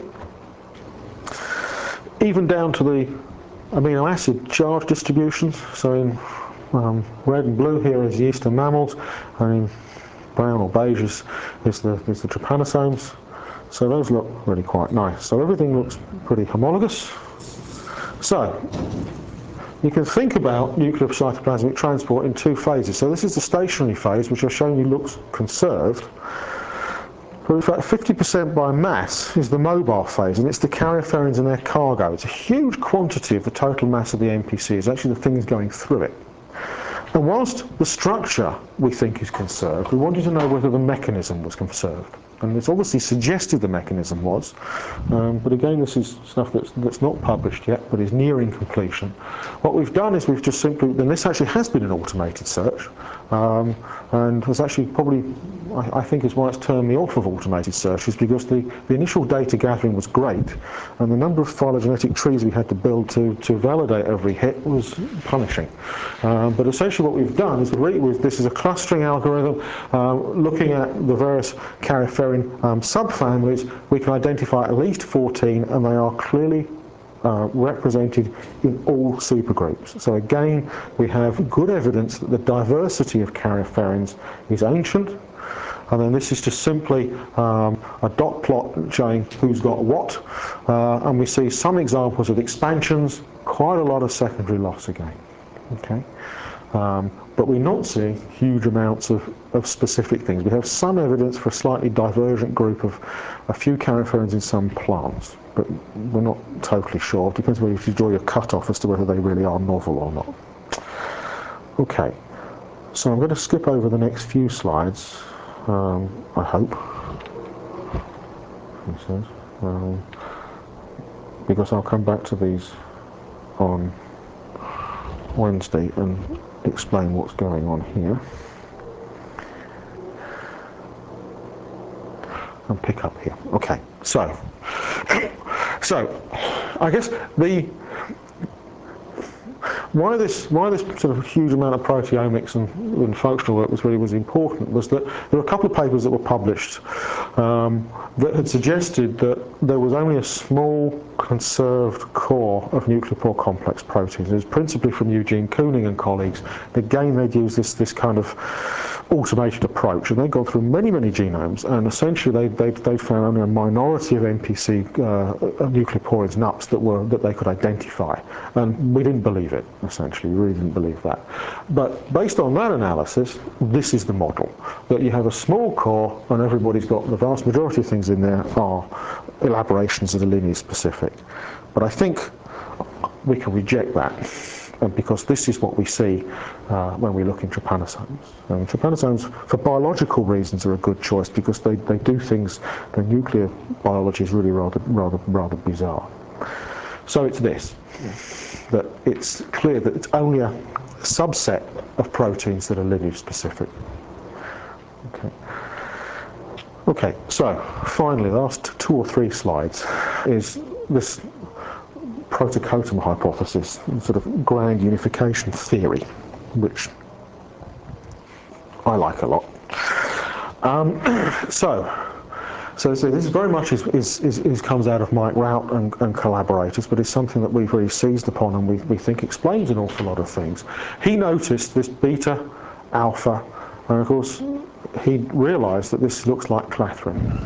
even down to the amino acid charge distributions. So in um, red and blue here is yeast and mammals, and in brown or beige is, is, the, is the trypanosomes. So those look really quite nice. So everything looks pretty homologous. So you can think about nuclear cytoplasmic transport in two phases. So this is the stationary phase, which I've shown you looks conserved. But in fact, fifty percent by mass is the mobile phase, and it's the carioferins and their cargo. It's a huge quantity of the total mass of the N P C. It's actually the things going through it. And whilst the structure we think is conserved, we wanted to know whether the mechanism was conserved. And it's obviously suggested the mechanism was, um, but again, this is stuff that's, that's not published yet, but is nearing completion. What we've done is we've just simply, and this actually has been an automated search, um, and was actually probably, I, I think is why it's turned me off of automated searches, because the, the initial data gathering was great, and the number of phylogenetic trees we had to build to, to validate every hit was punishing. Um, but essentially what we've done is, re this is a clustering algorithm, uh, looking at the various carioferin um, subfamilies. We can identify at least fourteen, and they are clearly uh, represented in all supergroups. So again, we have good evidence that the diversity of carioferins is ancient. And then this is just simply um, a dot plot showing who's got what. Uh, and we see some examples of expansions, quite a lot of secondary loss again. Okay. Um, but we're not seeing huge amounts of, of specific things. We have some evidence for a slightly divergent group of a few carioferins in some plants, but we're not totally sure. It depends whether you draw your cutoff as to whether they really are novel or not. Okay, so I'm going to skip over the next few slides, um, I hope, he says, um, because I'll come back to these on Wednesday and explain what's going on here, and pick up here. Okay, so so I guess the why this why this sort of huge amount of proteomics and, and functional work was really was important was that there were a couple of papers that were published um, that had suggested that there was only a small conserved core of nuclear pore complex proteins. It was principally from Eugene Kooning and colleagues. Again, they'd used this this kind of automated approach, and they'd gone through many, many genomes, and essentially they they they found only a minority of N P C uh, nucleoporids N U Ps that were that they could identify, and we didn't believe it. Essentially, we really didn't believe that. But based on that analysis, this is the model, that you have a small core, and everybody's got the vast majority of things in there are elaborations that are lineage specific. But I think we can reject that, because this is what we see uh, when we look in trypanosomes. And trypanosomes, for biological reasons, are a good choice, because they, they do things, the nuclear biology is really rather, rather, rather bizarre. So it's this, that it's clear that it's only a subset of proteins that are lineage specific. Okay. Okay, so finally, the last two or three slides is this protocotum hypothesis, sort of grand unification theory, which I like a lot. Um, so, so, so this very much is, is, is, is comes out of Mike Rout and, and collaborators, but it's something that we've really seized upon and we, we think explains an awful lot of things. He noticed this beta, alpha, and of course he realised that this looks like clathrin.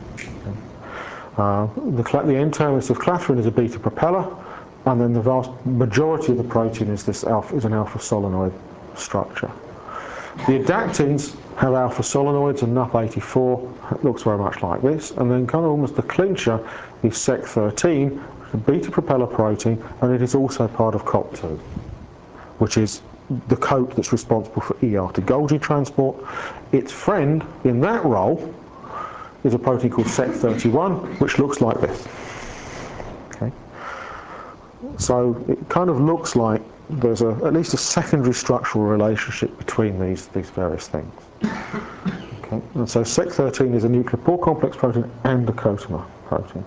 Uh, the, the N-terminus of clathrin is a beta propeller, and then the vast majority of the protein is this alpha, is an alpha solenoid structure. The adactins have alpha solenoids, and N U P eighty-four looks very much like this, and then kind of almost the clincher is S E C thirteen, a beta propeller protein, and it is also part of C O P two, which is the coat that's responsible for E R to Golgi transport. Its friend in that role is a protein called S E C thirty-one, which looks like this. Okay. So it kind of looks like there's a, at least a secondary structural relationship between these, these various things. Okay. Okay. And so S E C thirteen is a nuclear pore complex protein and a cotamer protein.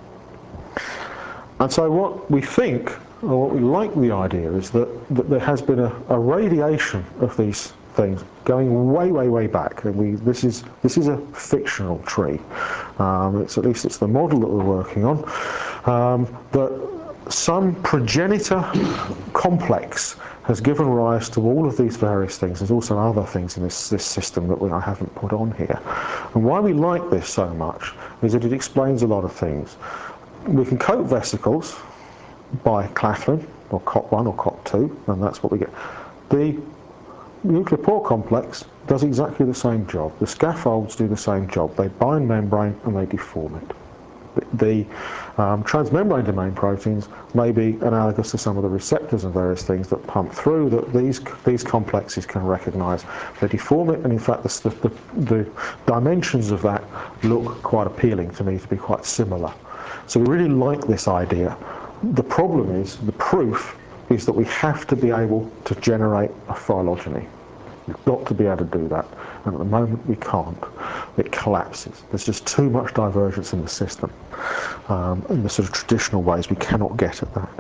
And so what we think, or what we like the idea, is that, that there has been a, a radiation of these things going way, way, way back. And we, this is this is a fictional tree. Um, it's at least it's the model that we're working on. Um, that some progenitor complex has given rise to all of these various things. There's also other things in this, this system that we, I haven't put on here. And why we like this so much is that it explains a lot of things. We can coat vesicles by Claflin, or C O P one or C O P two, and that's what we get. The nuclear pore complex does exactly the same job. The scaffolds do the same job. They bind membrane and they deform it. The um, transmembrane domain proteins may be analogous to some of the receptors and various things that pump through that these these complexes can recognise. They deform it, and in fact the, the, the dimensions of that look quite appealing to me to be quite similar. So we really like this idea. The problem is, the proof is that we have to be able to generate a phylogeny. We've got to be able to do that, and at the moment we can't. It collapses. There's just too much divergence in the system. Um, in the sort of traditional ways, we cannot get at that.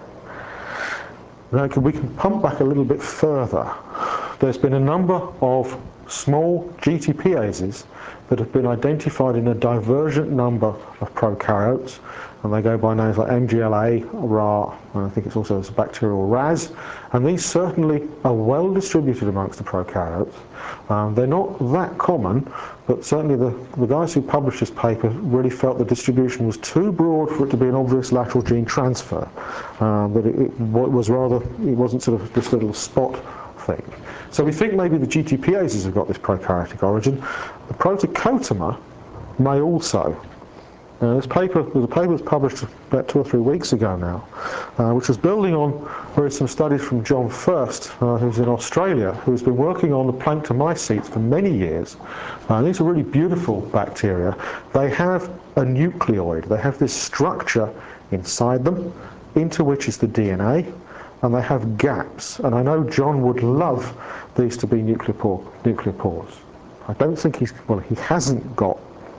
Now we can pump back a little bit further. There's been a number of small G T P-ases that have been identified in a divergent number of prokaryotes, and they go by names like M G L A, R A, and I think it's also a bacterial R A S, and these certainly are well distributed amongst the prokaryotes. Um, they're not that common, but certainly the, the guys who published this paper really felt the distribution was too broad for it to be an obvious lateral gene transfer, um, that it, it was rather, it wasn't sort of this little spot thing. So we think maybe the G T P-ases have got this prokaryotic origin. The protocotamer may also. Now this paper, there's a paper that was published about two or three weeks ago now, uh, which was building on there is some studies from John First, uh, who's in Australia, who's been working on the planktomycetes for many years. Uh, these are really beautiful bacteria. They have a nucleoid. They have this structure inside them, into which is the D N A, and they have gaps. And I know John would love these to be nuclear pore, nuclear pores. I don't think he's, well, he hasn't got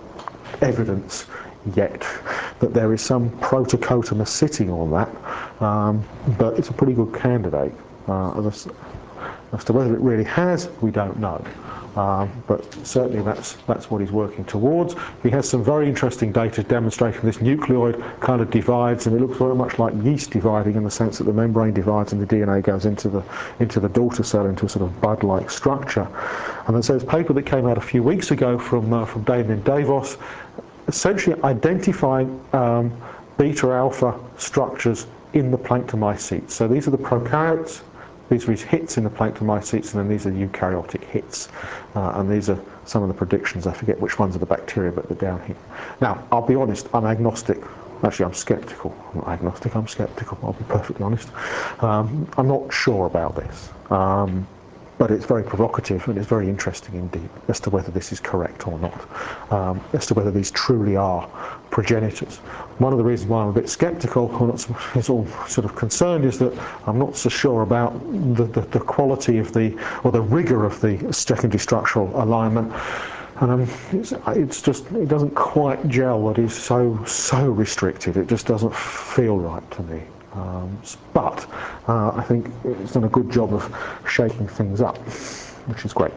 evidence yet that there is some protocotamer sitting on that, um, but it's a pretty good candidate. Uh, as, as to whether it really has, we don't know. Um, but certainly that's that's what he's working towards. He has some very interesting data demonstrating this nucleoid kind of divides, and it looks very much like yeast dividing in the sense that the membrane divides and the D N A goes into the into the daughter cell into a sort of bud-like structure. And then so this paper that came out a few weeks ago from uh, from Damien Davos, essentially identifying um, beta-alpha structures in the planktomycetes. So these are the prokaryotes. These are his hits in the planktomycetes, and then these are the eukaryotic hits. Uh, and these are some of the predictions. I forget which ones are the bacteria, but they're down here. Now, I'll be honest, I'm agnostic. Actually, I'm sceptical. I'm not agnostic, I'm sceptical, I'll be perfectly honest. Um, I'm not sure about this. Um, but it's very provocative, and it's very interesting indeed as to whether this is correct or not, um, as to whether these truly are progenitors. One of the reasons why I'm a bit sceptical, or not so, is all sort of concerned, is that I'm not so sure about the, the, the quality of the, or the rigour of the secondary structural alignment. And um, it's, it's just, it doesn't quite gel. It is so, so restricted. It just doesn't feel right to me. Um, but uh, I think it's done a good job of shaking things up, which is great.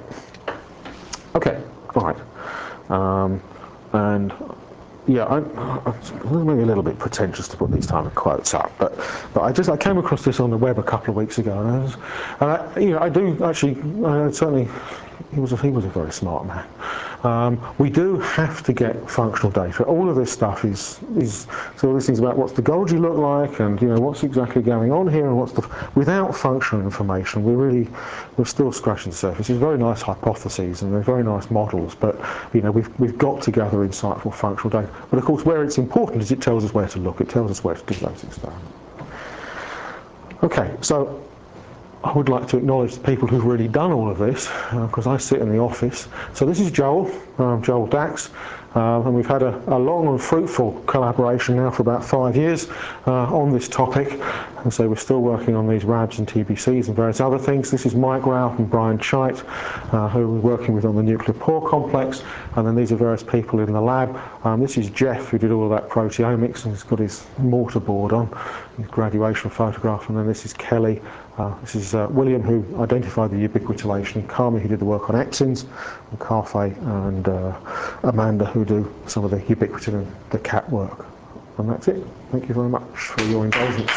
Okay, all right. Um, and yeah, I, I, maybe a little bit pretentious to put these kind of quotes up, but but I just I came across this on the web a couple of weeks ago, and I, was, and I you know I do actually I certainly he was a, he was a very smart man. Um, we do have to get functional data. All of this stuff is is so all these things about what's the Golgi look like, and you know what's exactly going on here, and what's the without functional information, we really we're still scratching the surface. There's very nice hypotheses and they're very nice models, but you know we've we've got to gather insightful functional data. But of course, where it's important is it tells us where to look. It tells us where to do those experiments. Okay, so I would like to acknowledge the people who've really done all of this, because uh, I sit in the office. So this is Joel, um, Joel Dax, uh, and we've had a, a long and fruitful collaboration now for about five years uh, on this topic. And so we're still working on these R A Bs and T B Cs and various other things. This is Mike Rao and Brian Chait, uh, who we're working with on the nuclear pore complex. And then these are various people in the lab. Um, this is Jeff, who did all of that proteomics, and he's got his mortarboard on, his graduation photograph. And then this is Kelly. Uh, this is uh, William, who identified the ubiquitination, Kami, who did the work on exins, and Carfei and uh, Amanda, who do some of the ubiquitin and the cat work. And that's it. Thank you very much for your indulgence.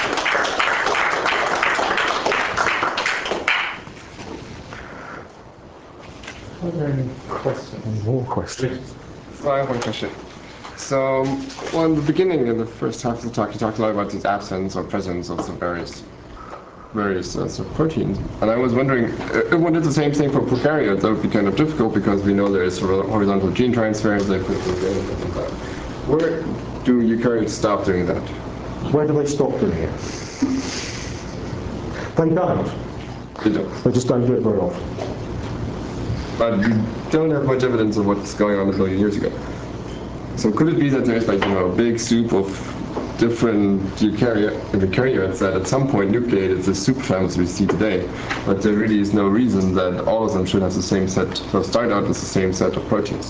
Are there any questions? More questions. So I have one question. So, well, in the beginning, in the first half of the talk, you talked a lot about this absence or presence of the various various uh, sort of proteins. And I was wondering, uh, when it's the same thing for prokaryotes, that would be kind of difficult because we know there is sort of horizontal gene transfers. They put Where do eukaryotes stop doing that? Where do they stop doing it? They don't. They don't. They just don't do it very often. But we don't have much evidence of what's going on a billion years ago. So could it be that there's like, you know, a big soup of different eukaryote, eukaryotes that at some point nucleated the superfamilies we see today, but there really is no reason that all of them should have the same set, so start out with the same set of proteins?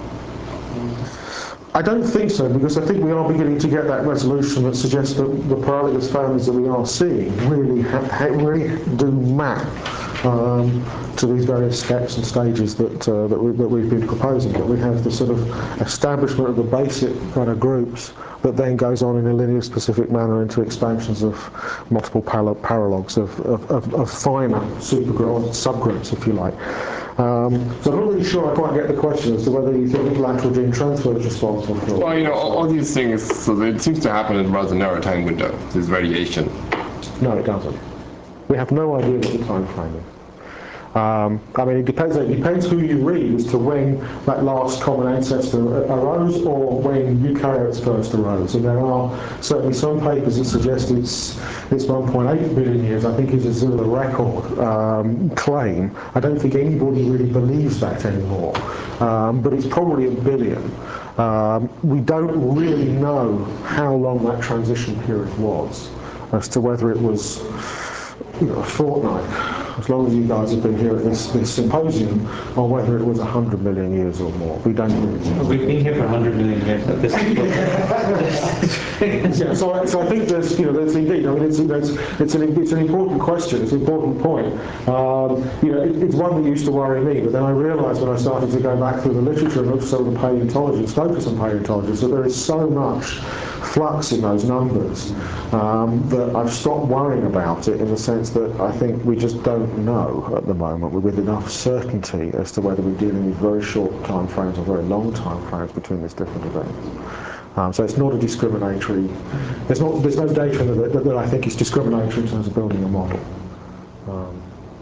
I don't think so, because I think we are beginning to get that resolution that suggests that the Paralogous families that we are seeing really, ha ha really do map um, to these various steps and stages that, uh, that, we, that we've been proposing. That we have the sort of establishment of the basic kind of groups that then goes on in a linear specific manner into expansions of multiple paralogs of, of, of, of finer supergroups, subgroups, if you like. Um, so I'm not really sure I quite get the question as to whether you think lateral gene transfer is responsible for it. Well, you know, all, all these things, so it seems to happen in a rather narrow time window, this radiation. No, it doesn't. We have no idea what the time frame is. Um, I mean, it depends. It depends who you read as to when that last common ancestor arose, or when eukaryotes first arose. And there are certainly some papers that suggest it's it's one point eight billion years. I think is a sort of a record um, claim. I don't think anybody really believes that anymore. Um, but it's probably a billion. Um, we don't really know how long that transition period was, as to whether it was, you know, a fortnight, as long as you guys have been here at this, this symposium, or whether it was a hundred million years or more. We don't really know. We've been here for a hundred million years at this point. Yeah, so, I, so I think there's, you know, there's indeed, I mean, it's, it's, it's, an, it's an important question, it's an important point. Um, you know, it, it's one that used to worry me, but then I realised when I started to go back through the literature and look at some of the paleontologists, focus on paleontologists, that there is so much flux in those numbers um, that I've stopped worrying about it, in the sense that I think we just don't know at the moment with enough certainty as to whether we're dealing with very short time frames or very long time frames between these different events. Um, so it's not a discriminatory, there's, not, there's no data that, that, that I think is discriminatory in terms of building a model. Um,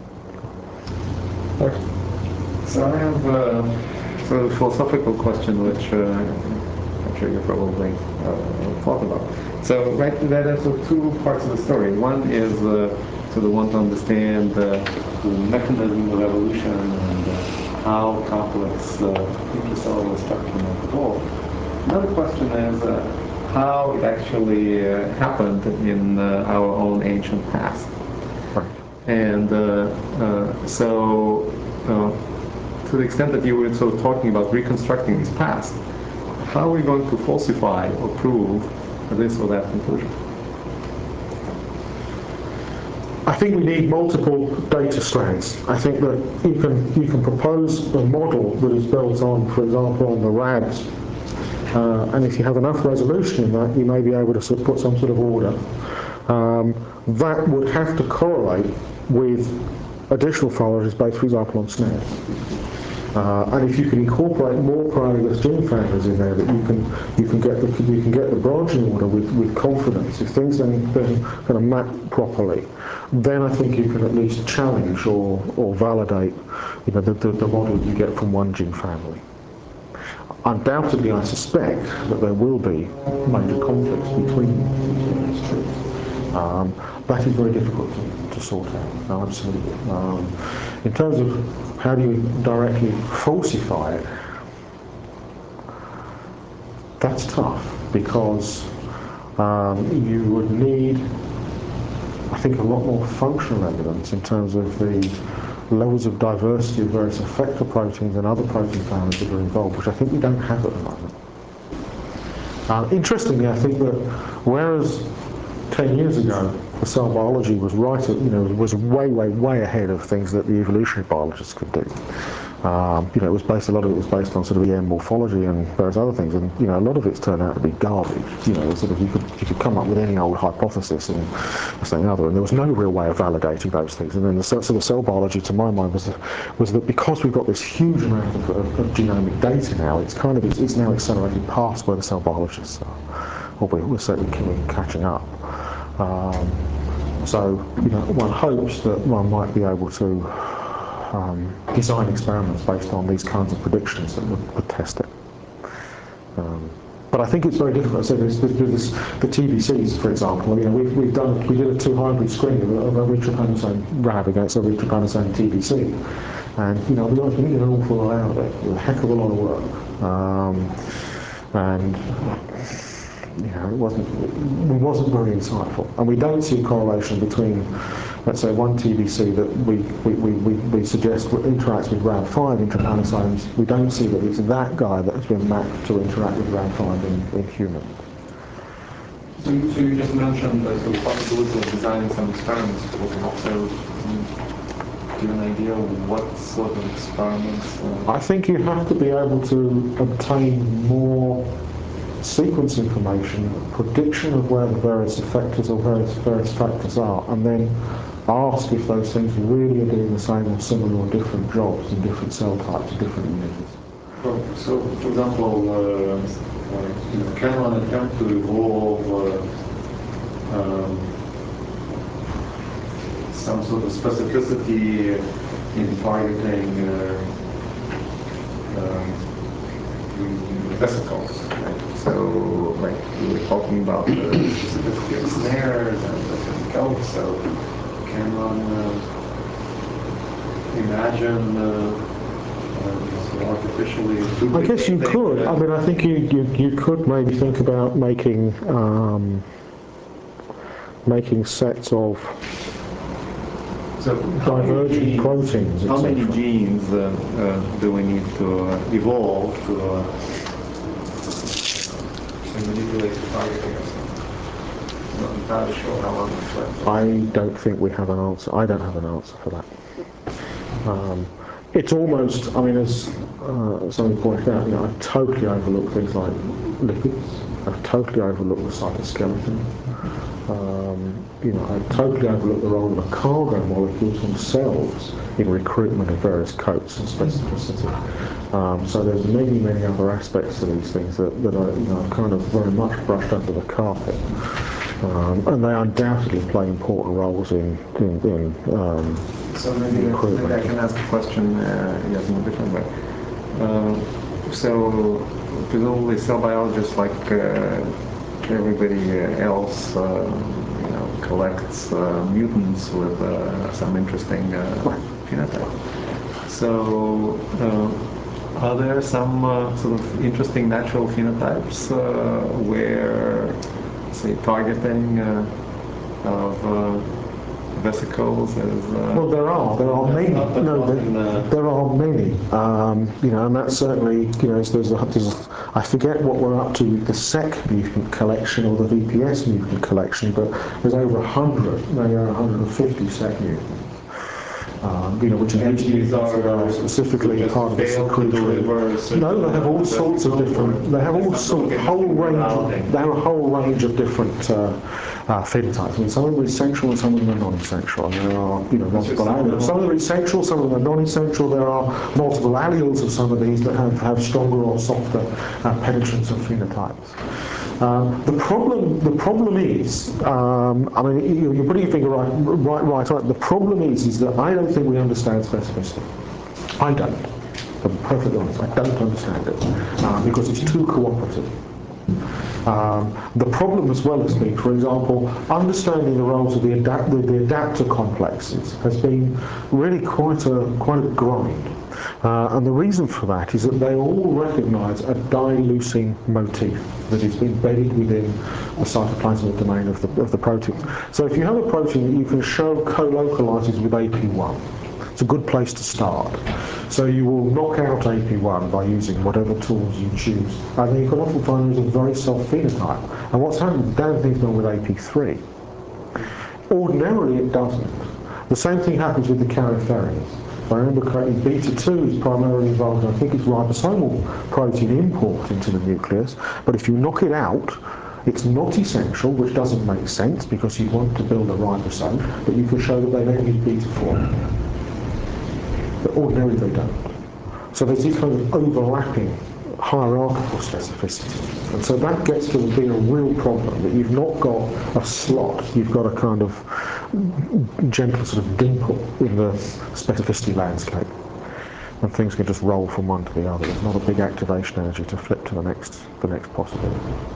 so I have a sort of philosophical question, which uh, I'm sure you're probably uh, thought about. So right, there's sort of two parts of the story. One is uh, sort of want to understand uh, the mechanism of evolution and uh, how complex uh, intracellular structure might evolve. Another question is uh, how it actually uh, happened in uh, our own ancient past. And uh, uh, so, uh, to the extent that you were sort of talking about reconstructing this past, how are we going to falsify or prove this or that conclusion? I think we need multiple data strands. I think that you can you can propose a model that is built on, for example, on the R A Bs, uh, and if you have enough resolution in that, you may be able to sort of put some sort of order. Um, that would have to correlate with additional phylogenes based, for example, on snares. Uh, and if you can incorporate more Paralogous gene families in there, that you can you can get the you can get the branching order with, with confidence. If things then, then kind of map properly, then I think you can at least challenge or or validate, you know, the, the, the model you get from one gene family. Undoubtedly, I suspect that there will be major conflicts between these truths. Um, that is very difficult to, to sort out, no, absolutely. Um, in terms of how do you directly falsify it, that's tough, because um, you would need, I think, a lot more functional evidence in terms of the levels of diversity of various effector proteins and other protein families that are involved, which I think we don't have at the moment. Uh, interestingly, I think that whereas ten years ago the cell biology was right, at, you know, was way, way, way ahead of things that the evolutionary biologists could do. Um, you know, it was based, a lot of it was based on sort of E M morphology and various other things, and you know, a lot of it's turned out to be garbage. You know, sort of you could you could come up with any old hypothesis and something other, and there was no real way of validating those things. And then the sort of cell biology, to my mind, was was that because we've got this huge amount of, of, of genomic data now, it's kind of it's, it's now accelerated past where the cell biologists are, or we're, we're certainly catching up. Um, so you know, one hopes that one might be able to Um, design experiments based on these kinds of predictions that would, would test it. Um, but I think it's very difficult. So there's, there's, there's the T B Cs, for example. You know, we've, we've done we did a two hybrid screen of a erythropoietin rab against a erythropoietin T B C, and you know we got an awful lot out of it. It was a heck of a lot of work, um, and you know it wasn't it wasn't very insightful. And we don't see a correlation between, let's say, one T B C that we, we, we, we, we suggest interacts with R A B five intraponosomes. We don't see that it's that guy that has been mapped to interact with R A B five in, in humans. So, so you just mentioned uh, the possibility of designing some experiments for them. So can you give an idea of what sort of experiments? Uh... I think you have to be able to obtain more sequence information, prediction of where the various effectors or various, various factors are, and then ask if those things really are doing the same or similar or different jobs in different cell types, different images. Oh, so, for example, uh, like, you know, can one attempt to evolve uh, um, some sort of specificity in targeting uh, um, vesicles? Right? So, like we were talking about the specificity of snares and everything else. So, can one uh, imagine uh, uh, artificially? I guess you could. I mean, I think you, you, you could maybe think about making um, making sets of so divergent genes, proteins. How many et genes uh, uh, do we need to uh, evolve to? Uh, manipulate the targeting or something. Not entirely sure how long it's left. I don't think we have an answer. I don't have an answer for that. Um, it's almost, I mean, as uh, somebody pointed out, you know, I've totally overlooked things like lipids. I've totally overlooked the cytoskeleton. Um, you know, I've totally overlooked the role of the cargo molecules themselves in recruitment of various coats and specificity. Um, so there's many, many other aspects to these things that, that are, you know, kind of very much brushed under the carpet. Um, and they undoubtedly play important roles in, in, in um, so maybe, maybe I can ask a question uh, yes, in a different way. Uh, so presumably cell biologists, like uh, everybody else, uh, you know, collects uh, mutants with uh, some interesting uh, phenotype. So uh, are there some uh, sort of interesting natural phenotypes uh, where, say, targeting uh, of uh, vesicles is... Uh, well, there are. There are many. No, there, in, uh, there are many. Um, you know, and that's certainly, you know, there's a, there's a, I forget what we're up to with the S E C mutant collection or the V P S mutant collection, but there's over a hundred, maybe one hundred fifty S E C mutants. Um, you know, which are these are, are specifically part of the secretory. No, they have all sorts of different. They have all sorts, whole range. They have a whole range of different uh, uh, phenotypes. I mean, some of them are essential and some of them are non-essential. And there are, you know, multiple alleles. Some of them are essential, some of them are non-essential. There are multiple alleles of some of these that have, have stronger or softer uh, penetrance of phenotypes. Um, the problem, the problem is, um, I mean, you, you're putting your finger right, right, right on it. The problem is, is that I don't think we understand specificity. I don't. To be perfectly honest, I don't understand it uh, because it's too cooperative. Um, the problem as well has been, for example, understanding the roles of the, adapt the, the adapter complexes has been really quite a, quite a grind. Uh, and the reason for that is that they all recognise a dilucing motif that is embedded within the cytoplasmic domain of the, of the protein. So if you have a protein that you can show co-localises with A P one, it's a good place to start. So you will knock out A P one by using whatever tools you choose. And then you can often find there's a very soft phenotype. And what's happened, damn thing's done with A P three. Ordinarily it doesn't. The same thing happens with the caryopherids. If I remember correctly, beta two is primarily involved in, I think it's ribosomal protein import into the nucleus, but if you knock it out, it's not essential, which doesn't make sense because you want to build a ribosome, but you can show that they don't use beta four. But ordinarily they don't. So there's these kind of overlapping hierarchical specificity. And so that gets to be a real problem, that you've not got a slot, you've got a kind of gentle sort of dimple in the specificity landscape. And things can just roll from one to the other. There's not a big activation energy to flip to the next, the next possibility.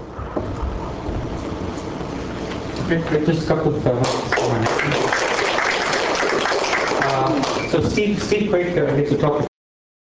Okay, just a couple of uh, uh, so Steve, Steve Quake uh, gives a talk